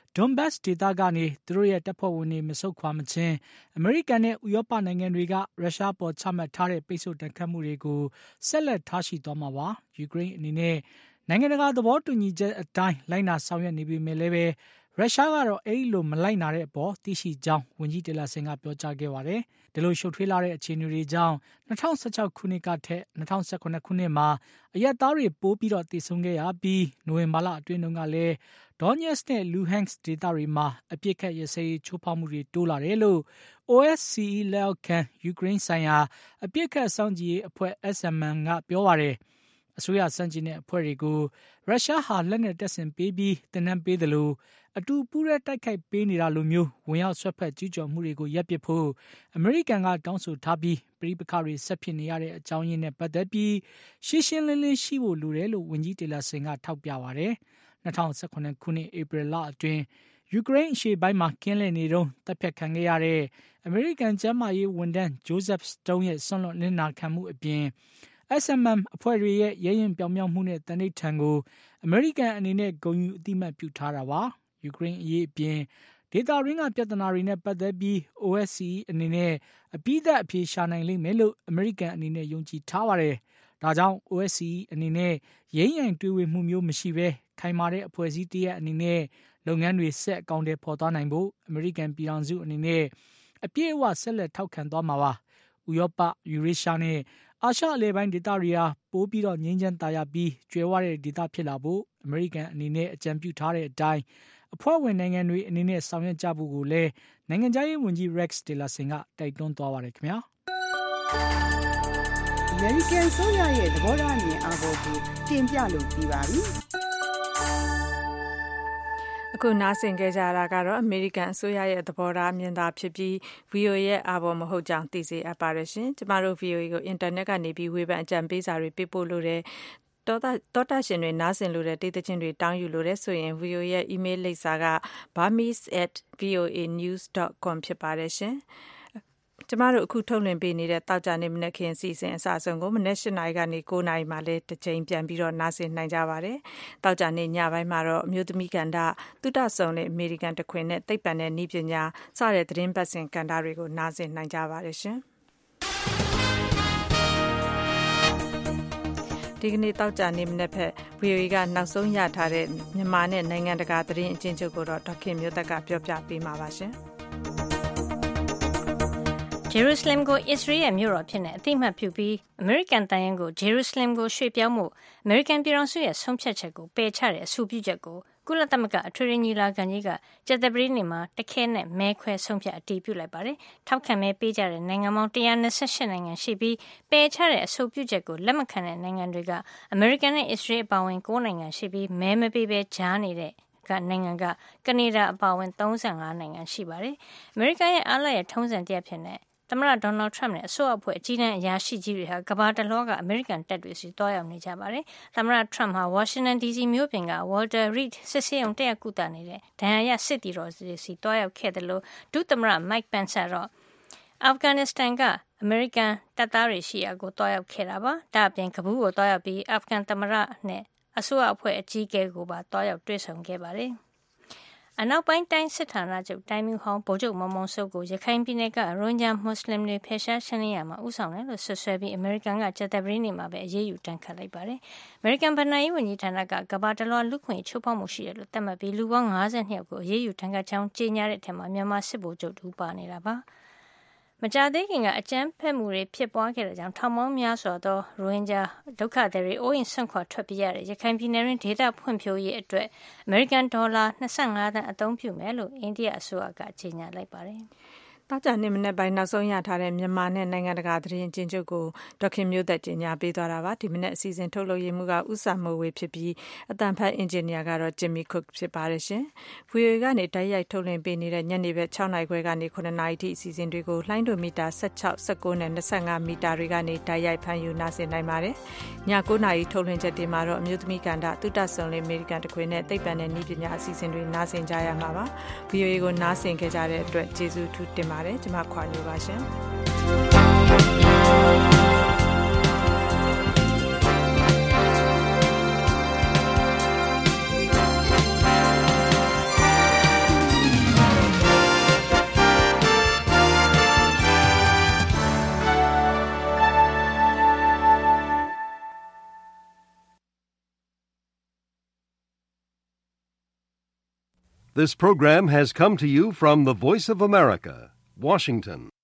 Donbass ဒေသကနေသူတို့ရဲ့တပ်ဖွဲ့ဝင်တွေမဆုတ်ခွာမချင်းအမေရိကန်နဲ့ဥရောပနိုင်ငံတွေကရုရှားပေါ်ချမှတ်ထားတဲ့ပိတ်ဆို့တန်ခတ်မှုတွေကိုဆက်လက်ထားရှိသွားမှာပါ။ယူကရိန်းအနေနဲ့နိုင်ငံတကာသဘောတူညီချက်အတိုင်းလိုက်နာဆောင်ရွက်နေပေမဲ့လည်းပဲရုရှားကတော့အဲဒီလိုမလိုက်နာတဲ့အပေါ်သိရှိကြောင်းဝန်ကြီးတေလာဆင်ကပြောကြားခဲ့ပါတယ်။ဒီလိုရှုပ်ထွေးလာတဲ့အခြေအနေတွေကြောင့်၂၀၁၆ခုနှစ်ကထက်၂၀၁၇ခုနှစ်မှာအရက်သားတွေပိုးပြီးတော့တည်ဆုံခဲ့ရပြီးနိုဝင်ဘာလအတွင်းတုန်းကလည်းDonetsk နဲ့ Luhansk ဒေသတွေမှာအပြစ်ခတ်ရစရေးချိုးဖောက်မှုတွေတိုးလာတယ်လို့ O S C E လက်အောက်ခံယူကရိန်းဆိုင်ရာအပြစ်ခတ်စောင့်ကြည့်ရေးအဖွဲ့ S M M ကပြောပါတယ်။အစိုးရစံကျင်တဲ့အဖွဲ့တွေကိုရုရှားဟာလက်နက်တပ်ဆင်ပေးပြီးတင်နန်းပေးတယ်လို့အတူပူးရဲတိုက်ခိုက်ပေးနေတာလိုမျိုးဝင်ရောက်ဆွတ်ဖက်ကျူးကျော်မှုတွေကိုရပ်ပစ်ဖို့အမေရိကန်ကတောင်းဆိုထားပြီးပြည်ပခါတွေဆက်ဖြစ်နေရတဲ့အကြောင်းရင်းနဲ့ပတ်သက်ပြီးရှင်းရှင်းလင်းလင်းရှိဖို့လိုတယ်လို့ဝန်ကြီးတေလာဆင်ကထောက်ပြပါတယ်။၂၀၁၇ခုနှစ်ဧပြီလအတွင်းယူကရိန်းအရှေ့ပိုင်းမှာကင်းလှည့်နေတုန်းတပ်ဖြတ်ခံခဲ့ရတဲ့အမေရိကန်ကျန်းမာရေးဝန်ထမ်း Joseph Stone ရဲ့ဆွန့်လွတ်နစ်နာခံမှုအပြင် S M M အဖွဲ့တွေရဲ့ရဲရင်ပြောင်မြောက်မှုနဲ့တန်ဋိဌာန်ကိုအမေရိကန်အနေနဲ့ဂုဏ်ယူအသိမှတ်ပြုထားတာပါ။ယူကရိန်းအရေးအပြင်ဒေသရင်းကပြဿနာတွေနဲ့ပတ်သက်ပြီး O S C E အနေနဲ့အပြီးသတ်အဖြေရှာနိုင်လိမ့်မယ်လို့အမေရိကန်အနေနဲ့ယုံကြည်ထားပါတယ်။ဒါကြောင့် O S C E အနေနဲ့ရင်းရင်တွေးဝေမှုမျိုးမရှိဘဲခိုင်မာတဲ့အဖွဲ့အစည်းတရက်အနေနဲ့လုပ်ငန်းတွေဆက်အကောင့်တွေပေါ်သွားနိုင်ဖို့အမေရိကန်ပြည်ထောင်စုအနေနဲ့အပြည့်အဝဆက်လက်ထောက်ခံသွားမှာပါ။ဥရောပယူရေရှားနဲ့အာရှအလယ်ပိုင်းဒေသတွေဟာပိုးပြီးတော့ငြိမ်းချမ်းသာယာပြီးကျွဲဝတဲ့ဒေသဖြစ်လာဖို့အမေရိကန်အနေနဲ့အကြံပြုထားတဲ့အတိုင်းအဖွဲ့ဝင်နိုင်ငံတွေအနေနဲ့ဆောင်ရွက်ကြဖို့ကိုလည်းနိုင်ငံခြားရေးဝန်ကြီး Rex Tillerson ကတိုက်တွန်းသွားပါတယ်ခင်ဗျာ။အမေရိကန်ဆိုရရဲ့သဘောထားအမြင်အာဘော်ကိုတင်ပြလို့ပြီးပါပြီ။အခုနားဆင်ခဲ့ကြတာကတော့အမေရိကန်အစိုးရရဲ့သဘောထားမြင်သာဖြစ်ပြီး V O A ရဲ့အာဘော်မဟုတ်ကြောင်းသိစေအပ်ပါတယ်ရှင်။ကျမတို့ V O A ကိုအင်တာနက်ကနေပြီးဝေဖန်အကြံပေးစာတွေပေးပို့လို့တဲ့တော်တာတော်တာရှင်တွေနားဆင်လို့တဲ့တိတ်တချင်းတွေတောင်းယူလို့တဲ့ဆိုရင် V O A ရဲ့ email လိပ်စာက burmese at voa news dot com ဖြစ်ပါတယ်ရှင်။ကျမတို့အခုထုတ်လွှင့်ပေးနေတဲ့တောက်ကြနေမနေ့ခင်စီစဉ်အစအဆုံးကိုမနေ့၈နာရီကနေ၉နာရီမှလည်းတစ်ချိန်ပြန်ပြီးတော့နားဆင်နိုင်ကြပါတယ်။တောက်ကြနေညပိုင်းမှာတော့အမျိုးသမီးကဏ္ဍသုတဆုံနဲ့အမေရိကန်တခွင်နဲ့သိပ္ပံနဲ့နည်းပညာစတဲ့သတင်းပတ်စဉ်ကဏ္ဍတွေကိုနားဆင်နိုင်ကြပါတယ်ရှင်။ဒီကနေ့တောက်ကြနေမနေ့ဖက် V O A ကနောက်ဆုံးရထားတဲ့မြန်မာနဲ့နိုင်ငံတကာသတင်းအကျဉ်းချုပ်ကိုတော့ဒေါက်ခင်မျိုးသက်ကပြောပြပေးမှာပါရှင်။ဂျေရုဆလင်ကိုအစ္စရေးရဲ့မြို့တော်ဖြစ်တဲ့အသိအမှတ်ပြုပြီးအမေရိကန်တန်ယန်းကိုဂျေရုဆလင်ကိုရွှေ့ပြောင်းမှုအမေရိကန်ပြည်ထောင်စုရဲ့ဆုံးဖြတ်ချက်ကိုပယ်ချတဲ့အဆိုပြုချက်ကိုကုလသမဂ္ဂအထွေထွေညီလာခံကြီးကကြာသပတေးနေ့မှာတခဲနဲ့မဲခွဲဆုံးဖြတ်အတည်ပြုလိုက်ပါတယ်။ထောက်ခံမဲပေးကြတဲ့နိုင်ငံပေါင်း၁၂၈နိုင်ငံရှိပြီးပယ်ချတဲ့အဆိုပြုချက်ကိုလက်မခံတဲ့နိုင်ငံတွေကအမေရိကန်နဲ့အစ္စရေးအပါအဝင်၉နိုင်ငံရှိပြီးမဲမပေးဘဲကြားနေတဲ့ကနိုင်ငံကကနေဒါအပါအဝင်၃၅နိုင်ငံရှိပါတယ်။အမေရိကန်ရဲ့အားလရဲ့ထုံးစံတရားဖြစ်တဲ့သမ္မတဒေါ်နယ်ထရမ့်နဲ့အစိုးရအဖွဲ့အကြီးတန်းအရာရှိကြီးတွေဟာကမ္ဘာတလွှားကအမေရိကန်တပ်တွေစီတွားရောက်နေကြပါတယ်။သမ္မတထရမ့်ဟာဝါရှင်တန်ဒီစီမြို့ပြင်က Walter Reed စစ်ဆေးရုံတက်ရောက်ကုသနေတဲ့ဒဏ်ရာရစစ်တီတော်စီစီတွားရောက်ခဲ့တယ်လို့ဒုသမ္မတ Mike Pence ကတော့အာဖဂန်နစ္စတန်ကအမေရိကန်တပ်သားတွေရှိရာကိုတွားရောက်ခဲ့တာပါ။ဒါ့အပြင်ကဘူးကိုတွားရောက်ပြီးအာဖဂန်သမ္မတနဲ့အစိုးရအဖွဲ့အကြီးအကဲကိုပါတွားရောက်တွေ့ဆုံခဲ့ပါတယ်။အနောက်ပိုင်းတိုင်းစစ်ဌာနချုပ်တိုင်းမြူဟောင်းဗိုလ်ချုပ်မောင်မောင်စိုးကိုရခိုင်ပြည်နယ်ကရိုဟင်ဂျာမွတ်စလင်တွေဖယ်ရှားရှင်းလင်းရမှာဥဆောင်တယ်လို့ဆွဆွဲပြီးအမေရိကန်ကကြာသပတေးနေ့မှာပဲအရေးယူတန်းခတ်လိုက်ပါတယ်။အမေရိကန်ဗဏ္ဍာရေးဝန်ကြီးဌာနကကမ္ဘာတလွှားလူခွင့်ချိုးဖောက်မှုရှိတယ်လို့သတ်မှတ်ပြီးလူပေါင်း၅၂ယောက်ကိုအရေးယူတန်းခတ်ကြောင်းကြေညာတဲ့အထက်မှာမြန်မာစစ်ဗိုလ်ချုပ်တူပါနေတာပါ။မကြသေးခင်ကအကြမ်းဖက်မှုတွေဖြစ်ပွားခဲ့တဲ့ကြောင့်ထောင်ပေါင်းများစွာသောရိုဟင်ဂျာဒုက္ခသည်တွေအိုးအိမ်ဆွန့်ခွာထွက်ပြေးရတဲ့ရခိုင်ပြည်နယ်တွင်ဒေသဖွံ့ဖြိုးရေးအတွက်အမေရိကန်ဒေါ်လာ၂၅သန်းအသုံးပြုမယ်လို့အိန္ဒိယအစိုးရကကြေညာလိုက်ပါတယ်။တောက်ကြနေမနေ့ပိုင်းနောက်ဆုံးရထားတဲ့မြန်မာနဲ့နိုင်ငံတကာသတင်းအကျဉ်းချုပ်ကိုဒေါက်ခင်မျိုးသက်ကြေညာပေးသွားတာပါဒီမနေ့အစီအစဉ်ထုတ်လုပ်ရေးမှုကဥစာမိုးဝေဖြစ်ပြီးအတန်ဖတ်အင်ဂျင်နီယာကတော့ဂျင်မီခုတ်ဖြစ်ပါတယ်ရှင်။ V O A ကနေတိုက်ရိုက်ထုတ်လွှင့်ပေးနေတဲ့ညနေဘက်၆နာရီခွဲကနေ၇နာရီထိအစီအစဉ်တွေကိုလှိုင်းဒိုမီတာ၁၆ ၁၉နဲ့၂၅မီတာတွေကနေတိုက်ရိုက်ဖမ်းယူနားဆင်နိုင်ပါတယ်။ည၉နာရီထုတ်လွှင့်ချက်တွေမှာတော့အမျိုးသမီးကဏ္ဍသုတဆုံလေးအမေရိကန်တခွေနဲ့သိပ္ပံနဲ့နည်းပညာအစီအစဉ်တွေနားဆင်ကြရမှာပါ။ V O A ကိုနားဆင်ခဲ့ကြတဲ့အတွက်ကျေးဇူးထူးတင်ပါတယ်။ကျွန်မခွာနေပါရှင်။ This program has come to you from the Voice of America, Washington.